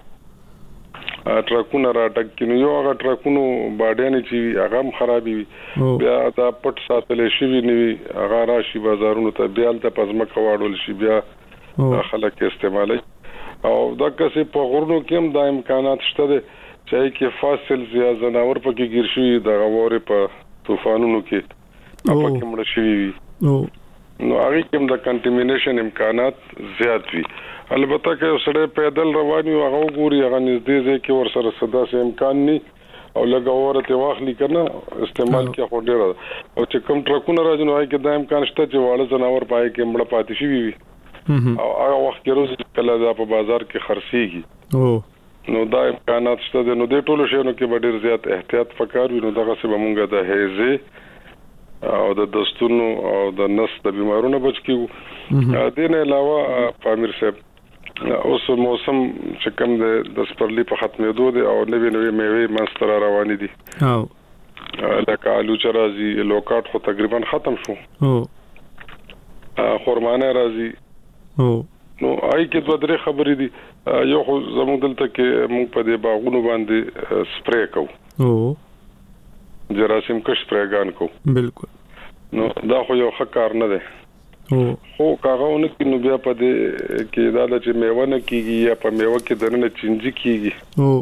ټرکونه راټک کینو یو هغه ټرکونو باډیانې چې هغه هم خرابې وي بیا دا پټ ساتل شي وي هغه راشي بازارونو ته بیا ته پزماکه واړول شي بیا خلک استعمالي او دا کسې په غرونو کې هم د امکانات شته چې کې فاصل زیا زناور پکې ګیر شي د غوړې په طوفانونو کې په کې مړ شي نو هغه کې د کنټامینیشن امکانات زیات وي البته که سړی پیدل روان وي هغه ګوري هغه نږدې ځای کې ور سره صدا سه امکان ني او لګاوره ته واخلي کنه استعمال کې خو ډیر او چې کوم ټرکونه راځي نو هغه کې د امکان شته چې واړه زناور پای کې مړ پاتې شي وي او هغه وخت کې روز کله دا په بازار کې خرڅيږي او نو دا امکانات شته نو د ټولو شیانو کې ډیر زیات احتیاط پکار وي نو دغه څه بمونګه د هيزه او د دستونو او د نس د بیمارونو بچ کیو دې نه علاوه پامیر صاحب اوس موسم چې کوم د سپرلی په ختمېدو دي او نوې نوې میوې منستر روانې دي او لکه آلو چرازي لوکاټ خو تقریبا ختم شو او خرمانه راځي او نو آی کې دوه درې خبرې دي یو خو زموږ دلته کې موږ په دې باغونو باندې سپری کوو او جراثیم کش سپریګان کوو بالکل نو دا خو یو ښه کار نه دی خو کاغاونه کې نو بیا په دې کې دا چې میوه نه کیږي یا په میوه کې دنه چنجي کیږي او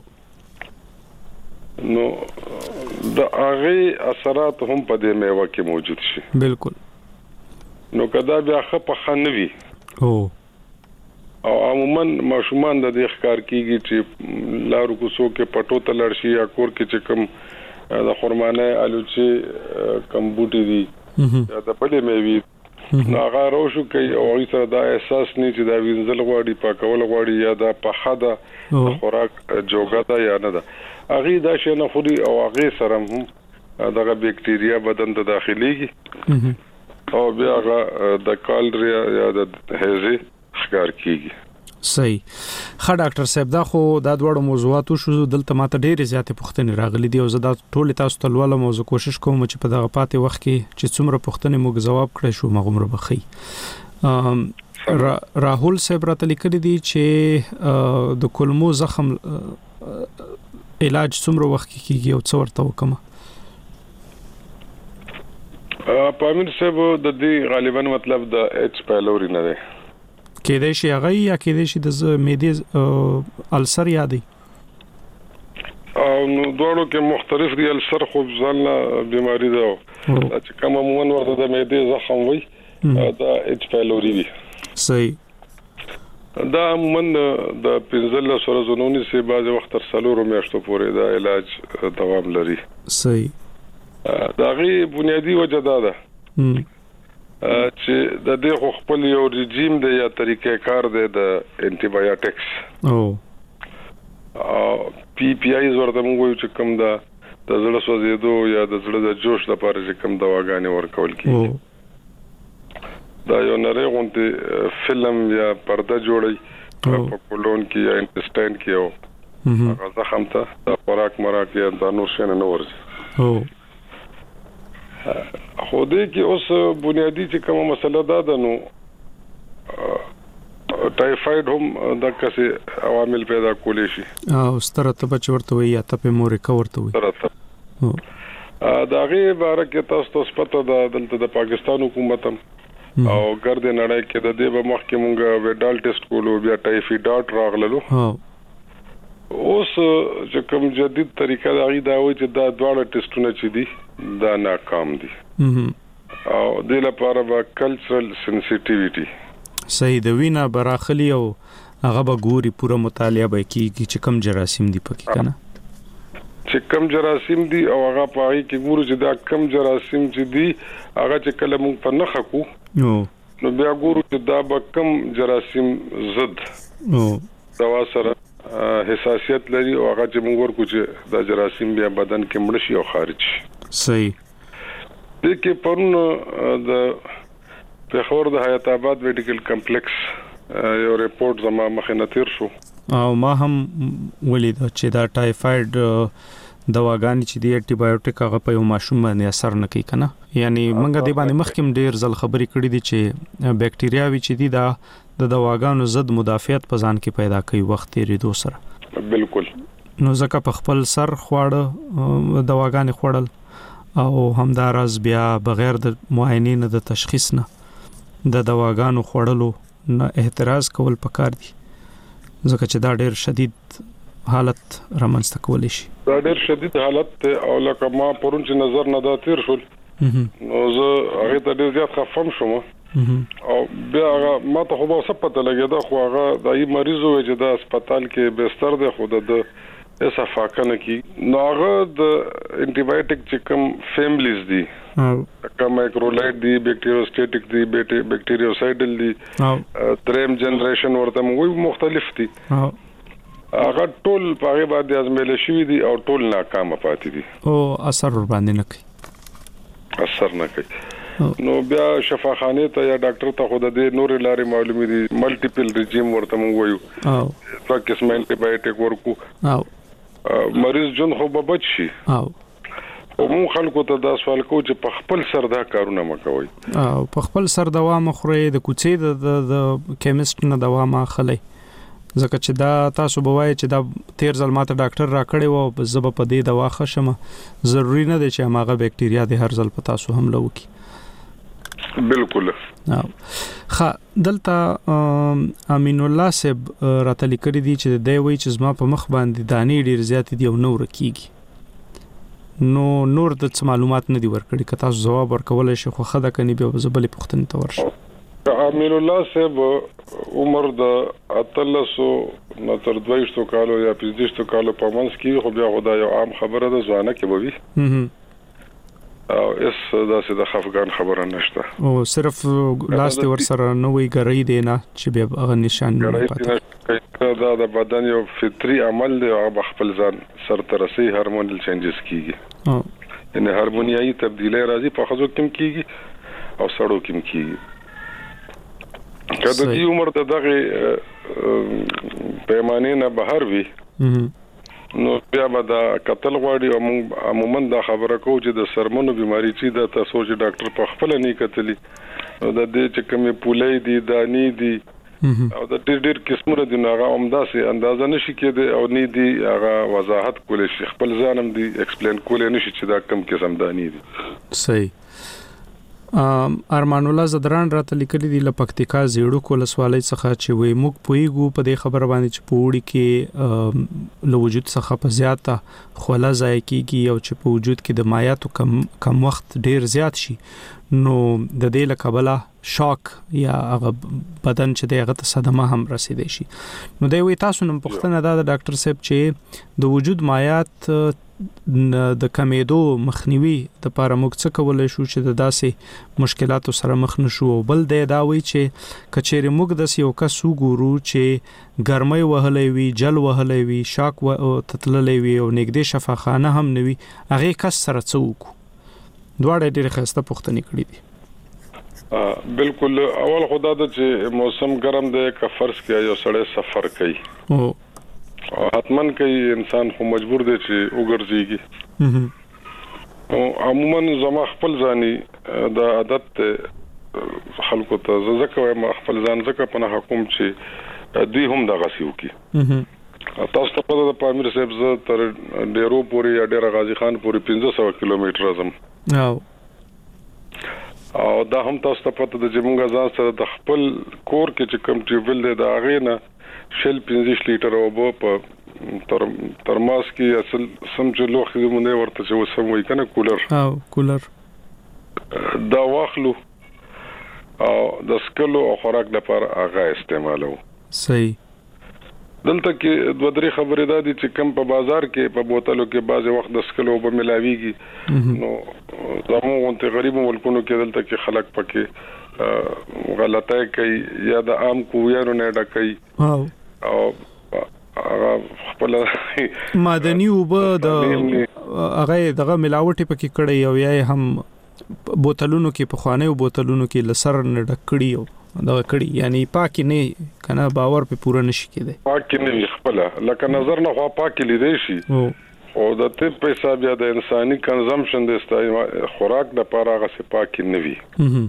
نو د هغه اثرات هم په دې میوه کې موجود شي بالکل نو کدا بیا خه په خنوي او او عموما ماشومان د دې ښکار کیږي چې لارو کوڅو کې پټو تلړ شي یا کور کې چې کوم د خرمانه الوچي کم بوټي دي یا د بلې میوي نو هغه روشو کوي او هغه سره دا احساس نه چې دا وینځل غواړي پاکول غواړي یا دا په خده خوراک جوګه ده یا نه ده هغه دا شي نه خوري او هغه سره هم دغه بکټیریا بدن ته داخليږي او بیا هغه د کالریا یا د هیزي ښکار کیږي. صحیح. خا ډاکټر صاحب دا خو دا دوړو موضوعاتو شو دلته ماته ډېرې زیاتې پوښتنې راغلي دي او زه دا ټول تاسو ته لولم موضوع کوشش کوم چې په دغه پاتې وخت کې چې څومره پوښتنې موږ جواب کړی شو مغمره بخي. را راهول صاحب راته لیکلي دي چې د کولمو زخم علاج څومره وخت کې کیږي او څو ورته وکم؟ پامیر صاحب د دې غالبا مطلب د ایچ پایلوري نه دی کېدای شي هغه یا کېدای شي د معدې السر یادي او نو دوړو کې مختلف دي السر خو ځانه بيماري ده چې کوم عموما ورته د معدې زخم وي دا ایچ پایلوري وي. صحیح. دا عموما د پنځل سره زونونی سي بعض وخت تر سلورو میاشتو پورې دا علاج دوام لري. صحیح. دا غي بنیادی وجه ده ده چې د دې خپل یو رژیم دی یا طریقې کار دی د انټي بایوټکس او پی پی آی ورته موږ چې کوم دا د زړه سوځېدو یا د زړه د جوش لپاره چې کوم دواګانې ورکول کیږي دا یو نری غونډه فلم یا پرده جوړي په کولون کې یا انټسټاین کې او هغه زخم ته د خوراک مراک یا د نور شنه نه ورځي. او خو دې کې اوس بنیادی چې کومه مسله ده د نو ټایفاید هم د کسي عوامل پیدا کولې شي او ستره ته بچ ورته وي یا ته په مور کورته وي دا غي بارکه تاسو ته پته ده دلته د پاکستان حکومت هم او ګرد نړۍ کې د دې په مخ کې مونږه ویډال ټیسټ کولو بیا ټایفاید راغللو اوس چې کوم جدید طریقه دا غي دا وي چې دا دواړه ټیسټونه چې دي دا ناکام دي او د لپاره به کلچرل سنسټیویټي صحیح د وینا براخلی او هغه به ګوري پوره مطالعه به کیږي چې کم جراثیم دي پکې کنه چې کم جراثیم دي او هغه پای کې ګورو چې دا کم جراثیم چې دي هغه چې کله موږ په نخ کو نو نو بیا ګورو چې دا به کم جراثیم ضد نو دوا سره حساسیت لري او هغه چې موږ ورکو چې دا جراثیم بیا بدن کې مړ شي او خارج شي. صحیح. د کې پرون د پېښور د حیات آباد میډیکل کمپلیکس یو ریپورت زما مخه نتیر شو او ما هم ولید چې دا ټایفاید دواګانی چې دی انټي بایوټیک هغه په یو ماشوم باندې اثر نه کوي کنه یعنی موږ د باندې مخکیم ډیر ځل خبرې کړې دي چې بکټیریاوي چې دی دا د دواګانو ضد مدافعت په ځان کې پیدا کوي وخت تیریدو سره. بالکل. نو ځکه په خپل سر خواړه دواګانې خوړل او همدارز بیا بغیر د معاینې نه د تشخیص نه د دواګانو خوړلو نه احتراز کول پکار دي ځکه چې دا ډېر شدید حالت رامنځته کولی شي. دا ډېر شدید حالت او لکه ما پرون چې نظر نه دا تیر شول نو زه هغه ته ډېر زیات خفم شوم او بیا هغه ما ته خو به څه پته لګېده خو هغه د ای مریض وې چې د هسپتال کې بستر دی خو د ایسا فاکنه کی نو هغه د انټي بایوټیک چې کوم فیملیز دي کوم مایکرولایټ دي بیکټیریوسټیټک دي بیکټیریوسایډل دي دریم جنریشن ورته موږ مختلف دي هغه ټول په هغه باندې ازمېل شوی دي او ټول ناکامه پاتې دي او اثر ور باندې نه کوي اثر نه کوي. نو بیا شفاخانه ته یا ډاکټر ته خود د نور لارې معلومي دي ملټیپل رژیم ورته موږ وایو او په قسم انټي بایوټیک ورکو او مریض جون خو به بچ شي او مو خلکو ته دا سوال کو چې په خپل سر دا کارونه مکوي او په خپل سر دوا مخوري د کوڅې د د کیمست نه دوا ماخلي ځکه چې دا تاسو بوای چې دا تیر ځل ماته ډاکټر را کړی و زب په دې دوا خشم ضروری نه دی چې هغه بکټیریا د هر ځل په تاسو حمله وکي. بالکل. او خا دلته امین الله صاحب راته لیکلي دي چې د وی چې زما په مخ باندې دانی ډیر زیات دي او نو رکیږي نو نور د معلومات نه دی ورکړي که تاسو جواب ورکول شي خو خدای کني به زبلې پښتنه تور شي. امین الله صاحب عمر د اتلسو نه تر دویشتو کالو یا پنځشتو کالو په منځ کې خو بیا خدای یو عام خبره ده ځوانه کې بوي او اس داسې د خفقان خبره نشته او صرف لاست ور سره نوې غړې دی نه چې به هغه نشان نه پاتې دا د بدن یو فطري عمل دی او خپل ځان سر ترسي هورمونل چینجز کیږي او ان هورمونیایي تبدیلی راځي په خزو کې کیږي او سړو کې کیږي کله چې عمر ته دغه پیمانه نه بهر وي نو بیا به دا قتل غواړي او عموما دا خبره کو چې د سرمنو بيماري چې د تاسو چې ډاکټر په خپل نه کتلی نو د دې چې کومه پولې دي دانی دي او د ډېر ډېر قسمه دي هغه عمده سي اندازه نشي کېده او نه دي هغه وضاحت کولای شي خپل ځانم دي ایکسپلین کولای نشي چې دا کم قسم دانی دي صحیح ام ارمان الله زدران راته لیکلي دي لپکتیکا زیړو کول سوالای څخه چې وې موږ پویګو په دې خبره باندې چې پوړی کې له وجود څخه په زیاته خوله ځای کیږي او چې په وجود کې د مایاتو کم کم وخت ډیر زیات شي نو د دې لکبله شاک یا هغه بدن چې دغه ته صدمه هم رسیدي شي نو دوی وي تاسو نن پښتنه دا د ډاکټر صاحب چې د وجود مایات د کمیدو مخنیوي د لپاره موږ څه کولای شو چې د داسې مشکلاتو سره مخ نشو او بل د دا وی چې کچېره موږ د یو کس وګورو چې ګرمۍ وهلې وي جل وهلې وي شاک و تتللې وي او نګدې شفاخانه هم نوي هغه کس سره څوک دواړه ډېر خسته پښتني کړی دي بالکل اول خدا د چې موسم ګرم دی که فرض کیا یو سړی سفر کوي او حتمن کوي انسان خو مجبور دی چې وګرځيږي او عموما زما خپل ځاني د عادت خلکو ته زکه وایم خپل ځان زکه په حکومت چې دوی هم د غسیو کی تاسو ته په پامیر صاحب ز تر ډیرو پورې یا ډیر غازی خان پورې پنځه سوه کیلومتر اعظم او او دا هم تاسو ته پته د جمونګه ځان سره د خپل کور کې چې کم ټیبل دی دا غینه شل پنځه لیټر او په تر ترماس کې اصل سم چې لوخ دې مونږ ورته چې وسم وای کنه کولر او کولر دا واخلو او د سکلو او خوراک لپاره هغه استعمالو صحیح دلته کې دوه درې خبرې ده چې کم په بازار کې په بوتلو کې بعض وخت د سکلو به ملاويږي نو زموږ ته غریب ملکونو کې دلته کې خلک پکې غلطه کوي یا د عام کویانو نه ډکې او هغه خپل مدني وب د هغه دغه ملاوټي پکې کړي او یا هم بوتلونو کې په خوانه او بوتلونو کې لسر نه ډکړي او دا کړي یعنی پاکي نه کنه باور په پوره نشي کېده پاکي نه خپل لکه نظر نه خو پاکي لیدې شي او د طب په حساب یا د انساني کنزمپشن د استعمال خوراک د لپاره غسه پاکي نه وي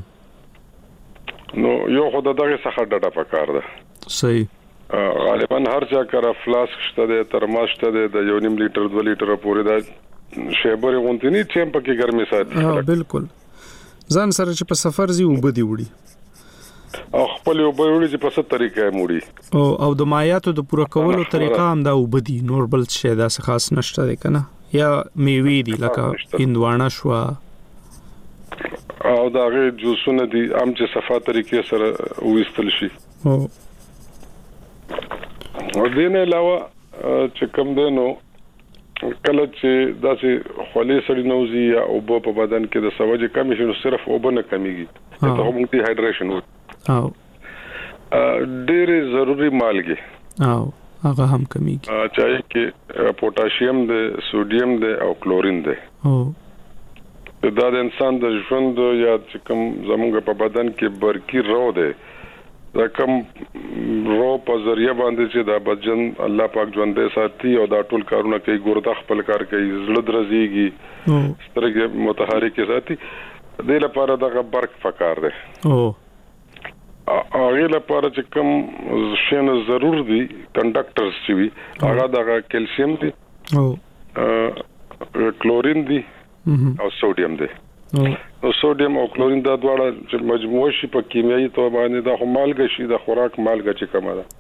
نو یو خدای دغه څخه ډډه پکار ده صحیح غالبا هر چا کرا فلاسک شته د ترماس شته د یو نیم لیټر دوه لیټر پورې دا شیبر غونټنی چې په کې ګرمي ساتي ها بالکل ځان سره چې په سفر زی وبدي وړي او خپل یو به وړي چې په ست طریقې موړي او او د مایاتو د پوره کولو طریقه هم دا وبدي نورمال شه دا څه خاص نشته دی کنه یا میوي دي لکه هندوانه شو او دا غي جوسونه دي ام چې صفه طریقې سره وېستل شي او دینه علاوه چې کوم دینو کله چې داسې خولې سړی نوزي یا او په بدن کې د سوجي کمی شي نو صرف او بنه کمیږي ته هم ډي هایډریشن او ډېر ضروري مالګي او هغه هم کمیږي چاہے کې پوتاشیم ده سوډیم ده او کلورین ده او دا د انسان د ژوند یا چې کوم زموږ په بدن کې برکی رو ده دا کوم رو په ذریعہ باندې چې دا بدن الله پاک ژوندې ساتي او دا ټول کارونه کوي ګورده خپل کار کوي زړه درزيږي سترګې متحرکه ساتي د لپاره دا برک فکر ده او هغه لپاره چې کوم شنه ضرور دي کنډکټرز چې وي هغه د کیلشیم دي او کلورین دي او سوډیم دي نو سوډیم او کلورین دا دواړه چې مجموعه شي په کیمیاوي توګه باندې د مالګه شي د خوراک مالګه چې کومه ده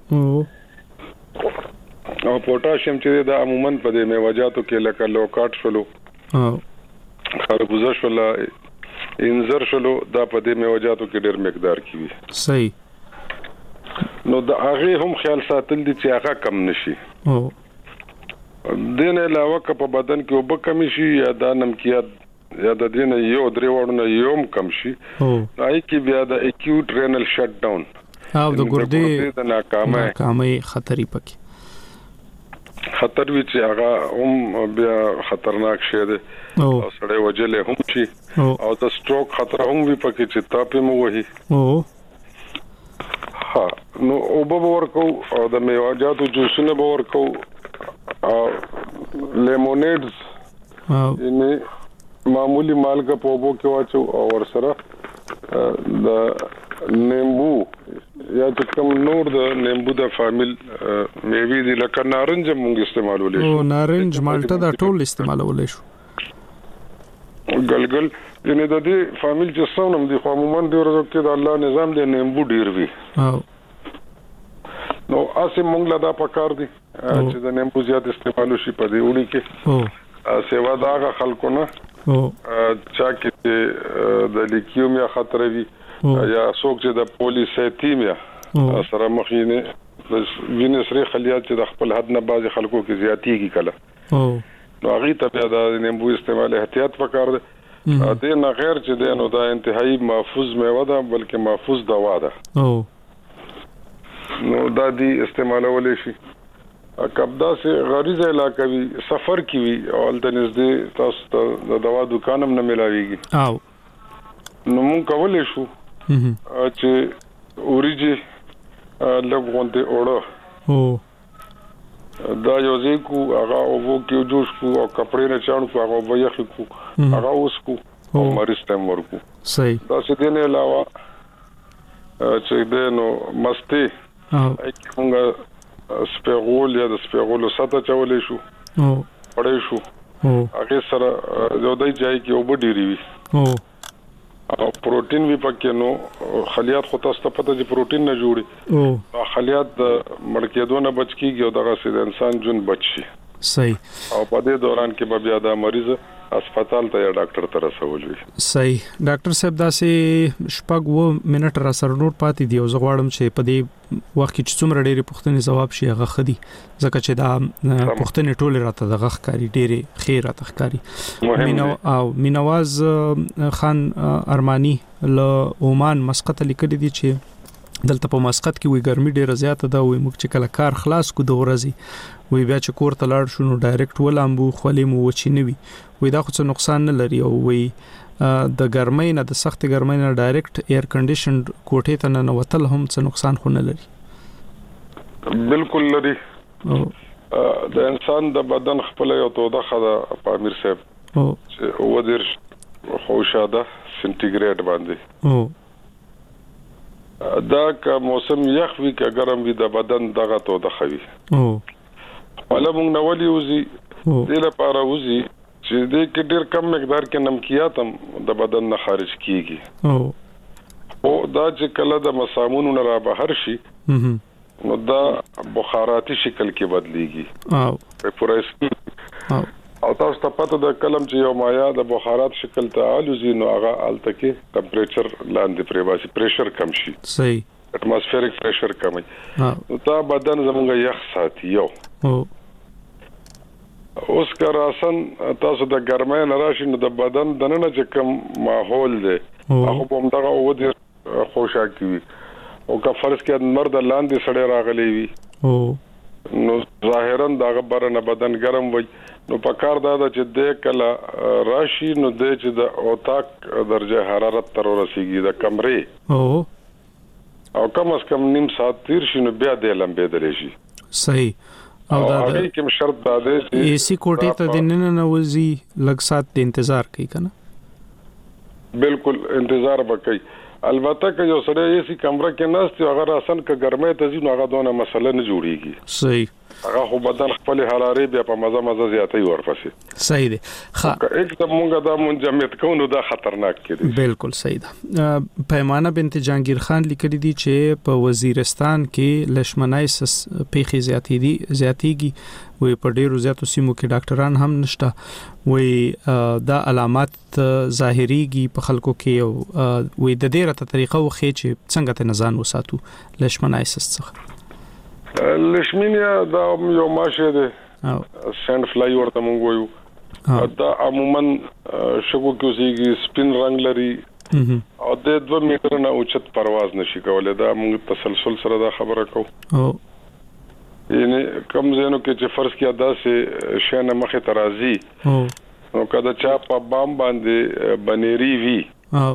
او پوتاشیم چې د عموما په دې میوجاتو کې لکه لوکاټ شلو او خربوزه شلو انځر شلو دا په دې میوجاتو کې ډېر مقدار کې وي صحیح نو دا هغه هم خیال ساتل دي چې هغه کم نشي او دین علاوه که په بدن کې وب کمی شي یا دا نمکیات یا د دې نه یو درې وړونه یوم کم شي نای کې بیا د اکیوټ رینل شټ ډاون او د ګردې د ناکامه ناکامه خطرې پکې خطر وی چې هغه هم بیا خطرناک شي دی او سړی وجلې هم شي او د سټروک خطر هم وی پکې چې تاپې مو وهي او ها نو او به ورکو او د میوه‌جاتو جوسونه به ورکو او لیمونیډز یعنی معمولی مالګه په اوبو کې واچو او ورسره د نیمبو یا چې کوم نور د نیمبو د فامیل میوې دي لکه نارنج موږ استعمالولې شو او نارنج مالټه دا ټول استعمالولې شو ګلګل یعنی د دې فامیل چې څونم دي خو عموما د ورځو کې د الله نظام د نیمبو ډیر وي او نو اسې موږ لا دا پکار دي چې د نیمبو زیات استعمال شي په دې وړي کې او سیوا دا خلکو نه او چا کې د لیکیومیا خطر وي یا څوک چې د پولیسایتیمیا سره مخ یې نه د وینې سره خلیات چې د خپل حد نه بعض خلکو کې زیاتېږي کله او نو هغه ته بیا د نیمبو استعمال احتیاط وکړ دې نه غیر چې د نو دا انتهایی محفوظ میوه ده بلکې محفوظ دوا ده او نو دا دی استعمالول شي کبدا سه غریزه علاقه وی سفر کی وی او د نږدې تاسو ته د دوا دکانم نه ملاويږي او نو مونږ کولای شو چې اوریجه لګونته اوړه او دا یو ځکو هغه او کې جوش کو او کپڑے نه چاڼ کو هغه ویخ کو هغه اوس کو او مریض ته ورکو صحیح دا څه دینه علاوه چې دینو مستی او موږ سپیغول یا د سپیغولو ساته چولې شو او پړې شو او هغه سره یو دای ځای کې او ډیری وي او او پروتین وی پکې نو خلیات خو تاسو ته پته چې پروتین نه جوړي او خلیات د مړ کېدو نه بچ کیږي او دغه سي د انسان جون بچ شي صحیح او په دې دوران کې به بیا د مریض هسپتال ته یا ډاکټر ته رسول وي صحیح ډاکټر صاحب دا سه شپږ و منټ را سره نوٹ پاتې دی او زه غواړم چې په دې وخت کې څومره ډېری پوښتنې جواب شي هغه خدي ځکه چې دا پوښتنې ټوله راته د غخ کاری ډېری خیر راته ښکاری مینو او مینواز خان ارمانی له عمان مسقط لیکل دي چې دلته په مسقط کې وي ګرمي ډېره زیاته ده وي موږ چې کله کار خلاص کو د ورځې وی بیا چې کور ته لاړ شو نو ډایرکټ ولامبو خولې مو وچی نه وي وی دا خو څه نقصان نه لري او وی د ګرمۍ نه د سخت ګرمۍ نه ډایرکټ ایر کنډیشنډ کوټې ته نه وتل هم څه نقصان خو نه لري بالکل لري د انسان د بدن خپل یو توده خدا پامیر صاحب او چې و دې خوشاده سنټیګریډ باندې او دا که موسم یخ وي که ګرم وي د بدن دغه توده خوي او ولا موږ نو ولي وزي دې لپاره وزي چې دې کې ډېر کم مقدار کې نمکيات هم د بدن نه خارج کیږي او او دا چې کله د مسامونو نه را بهر شي نو دا بخاراتي شکل کې بدليږي او پرایس او تاسو ته پته د کلم چې یو مایا د بخارات شکل ته الوزي نو هغه الته کې ټمپریچر لاندې پرې باسي پریشر کم شي صحیح اټماسفیریک پریشر کم وي نو دا بدن زموږ یخ ساتي یو او اوس که راسن تاسو د ګرمۍ نه راشي نو د بدن د نن چې کوم ماحول دی هغه په همدغه و دې خوشاکي وي او که فرض کې مرد لاندې سړی راغلی وي او نو ظاهرا دغه برنه بدن ګرم وي نو په کار دا چې د کله راشي نو د چې د اوتاق درجه حرارت تر ورسیږي د کمرې او او کم از کم نیم ساعت تیر شي نو بیا د لمبې درې شي صحیح او دا د کوم شرط دا دی چې اي سي کوټې ته د نن نه وځي لږ سات د انتظار کوي کنه بالکل انتظار وکړي البته که یو سره اي سي کمره کې نهسته اگر آسان ک ګرمه ته ځي نو هغه دونه مسله نه جوړيږي صحیح هغه خو بدن خپل حرارت بیا په مزه مزه زیاتې ورپسې صحیح دی ښه یک ته مونږه دا منجمد کوو دا خطرناک کېږي بالکل صحیح ده پیمانه بنت جهانگیر خان لیکلي دي چې په وزیرستان کې لشمنایسس پیخي زیاتې دي زیاتېږي وي په ډیرو زیاتو سیمو کې ډاکټران هم نشته وي دا علامات ظاهريږي په خلکو کې او وي د ډیره طریقه وخی چې څنګه ته نزان وساتو لشمنایسس څخه لشمینیا دا یو ماشه ده سند فلای ورته مونږ وایو دا عموما شګو کې اوسېږي سپین رنگ لري او د دوه میټر نه اوچت پرواز نشي کولای دا موږ تسلسل سره دا خبره کوو او یعنی کوم ځینو کې چې فرض کې ادا سه شنه مخه ترازی او نو کدا چا په بام باندې بنيري وی او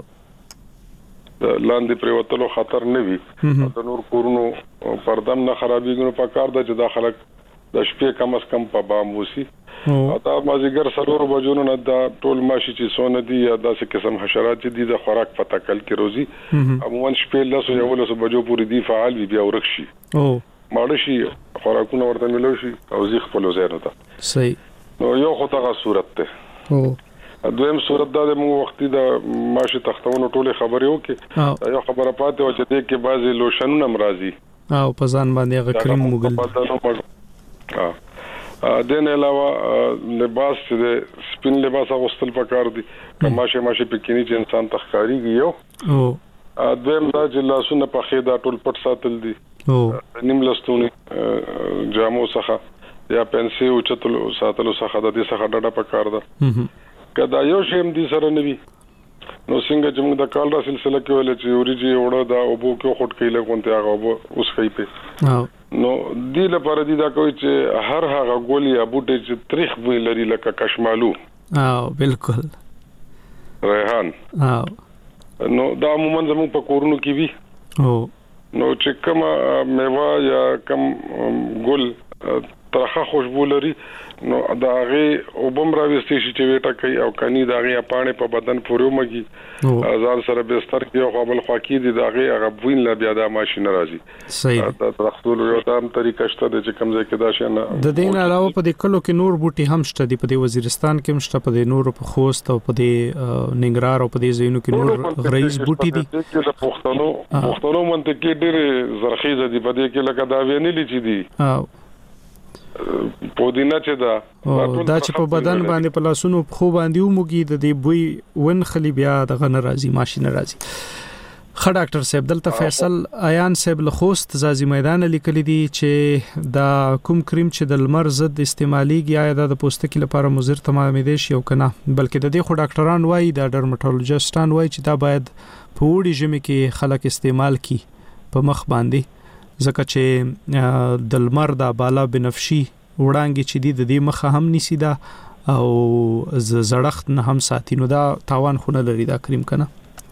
لاندې پریوتلو خطر نه وي د نور کورونو پردم نه خرابېږي په کار د چې دا خلک د شپې کم از کم په بام وسی او دا مازیګر سرور بجونو نه دا ټول ماشي چې سونه دي یا داسې قسم حشرات دي د خوراک په تکل کې روزي عموما شپې لاسو یو لاسو بجو پوری دي فعال وي بیا ورخشي او ماړه شي خوراکونه ورته ملو شي او زی خپل وزیر ته صحیح نو یو خو ته صورت ته او دویم صورت دا د مو وختي د ماشي تختونو ټوله خبرې وکي یو خبره پاتې و چې د کې بعضي لوشنونه مرضی او په ځان باندې هغه کریم مګل ها د نه علاوه لباس چې سپین لباس اغوستل پکار دي کماشه ماشه پکینی چې انسان تخکاریږي یو او دویم دا چې لاسونه په خېدا ټول پټ ساتل دي او نیم لستونی جامو څخه یا پنسي او چتل ساتلو څخه د دې څخه ډډه پکار ده کدا یو شیم دي سره نوي نو څنګه چې موږ د کال را سلسله کې ولې چې اوريجي وړه دا او بو کې خټ کې لګونته هغه اوس کوي په نو دی لپاره دی دا کوي چې هر هغه ګولي یا بوټي چې تاریخ وی لري لکه کشمالو او بالکل ریحان او نو دا عموما زموږ په کورونو کې وی او نو چې کوم میوه یا کوم ګل ترخه خوشبو لري نو دا غي وبم راوستي شي چې وټه کوي او کني دا غي پانه په بدن پورو مګي ځان سره بستر کې او خپل خواکی دي دا غي هغه وین لا بیا د ماشين راځي صحیح دا ترخول یو تام طریقه شته چې کوم ځای کې دا شنه د دین علاوه په دې کلو کې نور بوټي هم شته دي په دې وزیرستان کې هم شته په دې نور په خوست او په دې ننګرهار او په دې ځایونو کې نور غریز بوټي دي چې د پښتنو پښتنو منطقې ډېر زرخیزه دي په دې کې لکه دا ویني لچې دي او پودینه چې دا دا چې په بدن باندې په لاسونو خو باندې ومږي د دې بوی ون خلی بیا د غن راځي ماشين راځي خ ډاکټر صاحب دلته فیصل عیان صاحب له خوست زازي میدان لیکل دي چې دا کوم کریم چې د لمر ضد استعماليږي یا د پوستکي لپاره مضر تمامېدي شي او کنه بلکې د دې خو ډاکټران وایي د ډرمټولوژیستان وایي چې دا باید په وړي ژمي کې خلک استعمال کړي په مخ باندې ځکه چې د لمر د بالا بنفشي وړانګي چې دی د دې مخه هم نسی دا او زړښت نه هم ساتي نو دا تاوان خونه لري دا کریم کنه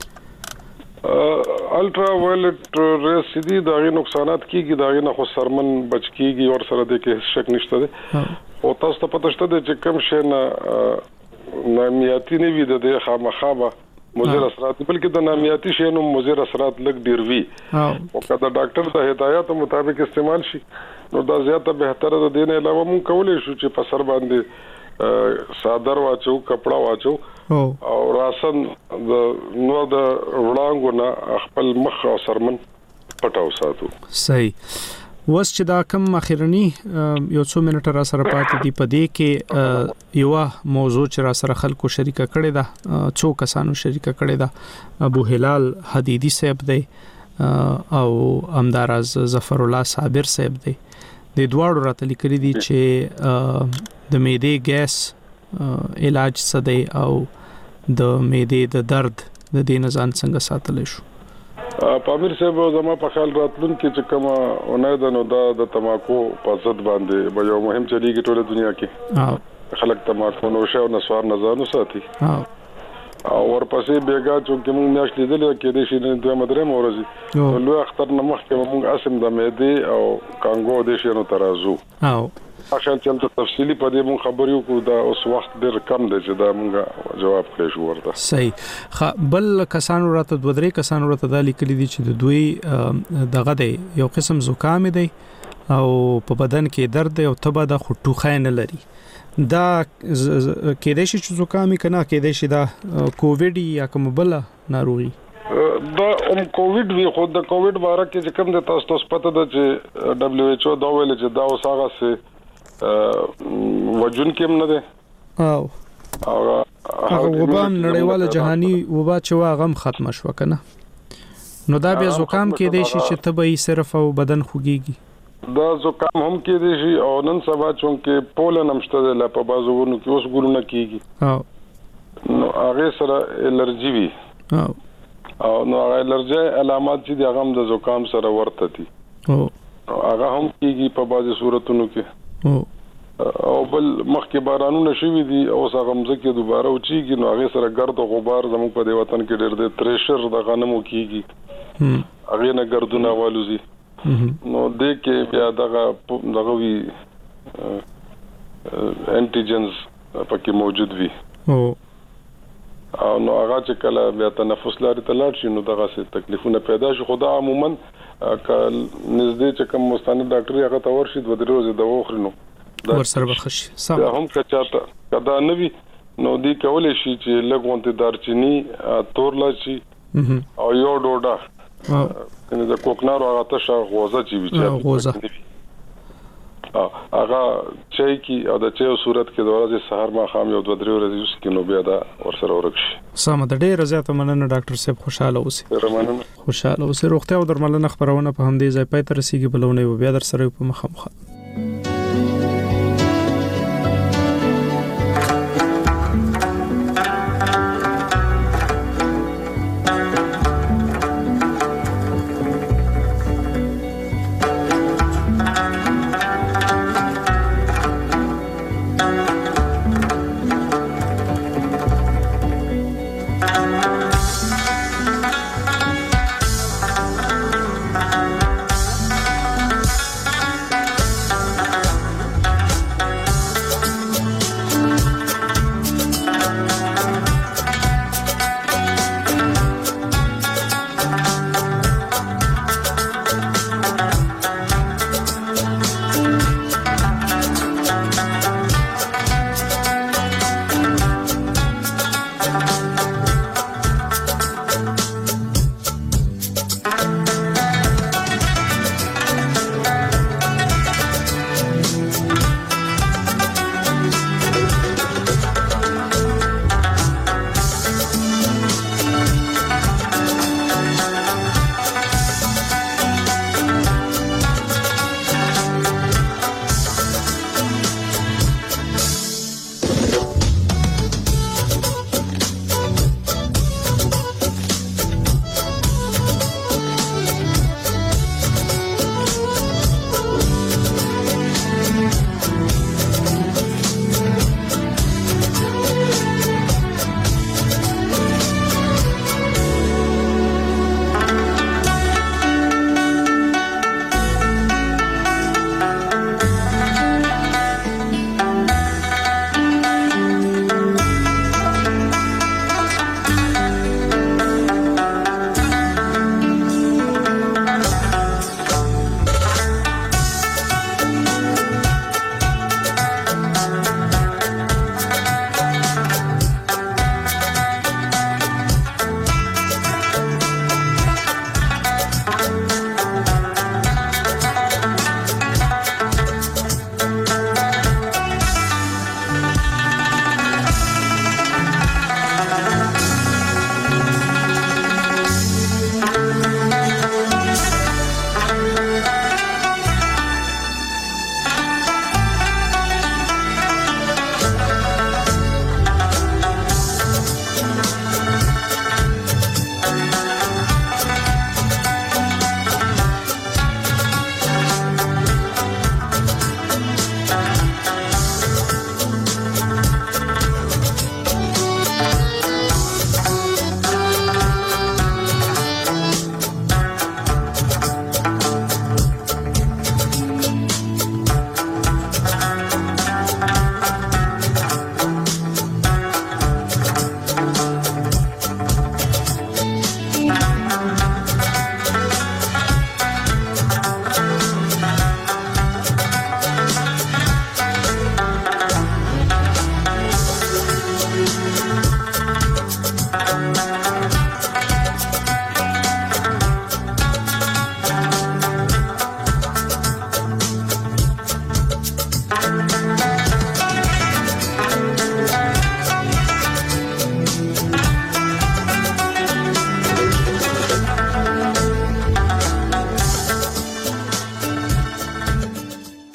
الټرا وایلټ ریس دي دا غي نقصانات کیږي دا غي نه خو سرمن بچ کیږي او سره د کې شک نشته ده او تاسو ته پته شته چې کوم شي نه نامیاتي نه وي د خامخابه مضر اثرات بلکې د نامیاتي شي نو مضر اثرات لګ ډیر وی او کله ډاکټر ته هدایت مطابق استعمال شي نو دا زیاته بهتره ده دینه علاوه مون کولای شو چې په سر باندې صادر واچو کپڑا واچو او راسن د نو د وړانګو نه خپل مخ او سرمن پټاو ساتو صحیح وس چې دا کم اخیرنی یو څو منټه را سره پاتې دی په دې کې یو موضوع چې را سره خلکو شریکه کړي دا څو کسانو شریکه کړي دا ابو هلال حدیدی صاحب دی او امدارز ظفر الله صابر صاحب دی د دواړو راته لیکلي دي چې د معدې ګیس علاج څه دی او د معدې د درد د دې نه ځان څنګه ساتلی شو پامیر صاحب زما په خیال راتلون کې چې کومه اونۍ ده نو دا د تماکو په ضد باندې به یو مهم چلیږي ټوله دنیا کې خلک تماکو نوشه او نسوار نه ځانو ساتي او ورپسې بیګا چې موږ میاشت لیدلې کې د شي نه دوه مدرې مورزي نو لوی اختر نه مخکې موږ اسم د معدې او کانګو د شي نو ترازو او اخر چې تل تفصیلی په دې مون خبرې وکړو دا اوس وخت ډېر کم دی چې دا مونږه جواب کړی شو ورته صحیح بل کسانو راته دوه درې کسانو راته د لیکلي دي چې د دوی دغه دی یو قسم زکام دی او په بدن کې درد دی او تبه د خټوخه نه لري دا کېدای شي چې زکام کنه کېدای شي دا کووډ یا کوم بل ناروغي دا ام کووډ وی خو د کووډ باره کې چې کوم د تاسو ته پته ده چې دبليو ایچ او دا ویل چې دا اوسه سه وجون کې نه ده او هغه وبا نړیواله جهاني وبا چې واغم ختم شو کنه نو دا بیا زکام کې دی چې تبې صرف او بدن خوږيږي دا زکام هم کې دي شي او نن سبا چون کې پولن همشته لا په بازو ورونو کې اوس ګورونه کیږي او نو هغه سره الرجی وي او او نو هغه الرجی علامات چې د هغه د زکام سره ورته دي او هغه هم کیږي په بازي صورتونو کې او او بل مخکې بارانونه شوي دي او هغه مزه دوباره اوچیږي نو هغه سره ګرد او غبار زموږ په دی وطن کې ډېر د تریشر د غنمو کیږي هغه نه ګردونه والوزي نو دې کې بیا دغه دغه وی انټیجنز پکې موجود وي او او نو هغه چې کله بیا تنفس لري تلاړ شي نو دغه څه تکلیفونه پیدا شي خدا عموما کله نږدې چې کوم مستند ډاکټر هغه تور شي د ورځې د وخرنو ور سره بخښ سم هم کچاته کدا نوي نو دی کولې شي چې لګونته دارچینی تور لاشي او یو ډوډا او کنه د کوکنار هغه تشه غوزه چې وی چې غوزه هغه چای کی او د چای صورت کې د ورځې سحر ما خام یو دوه درې ورځې اوس کې نو بیا دا ورسره ورکشي سم د ډېر زیاته مننه ډاکټر صاحب خوشاله اوسئ مننه خوشاله اوسئ روغتیا او درملنه خبرونه په همدې ځای پای ته رسیدي بلونه بیا در سره په مخه مخه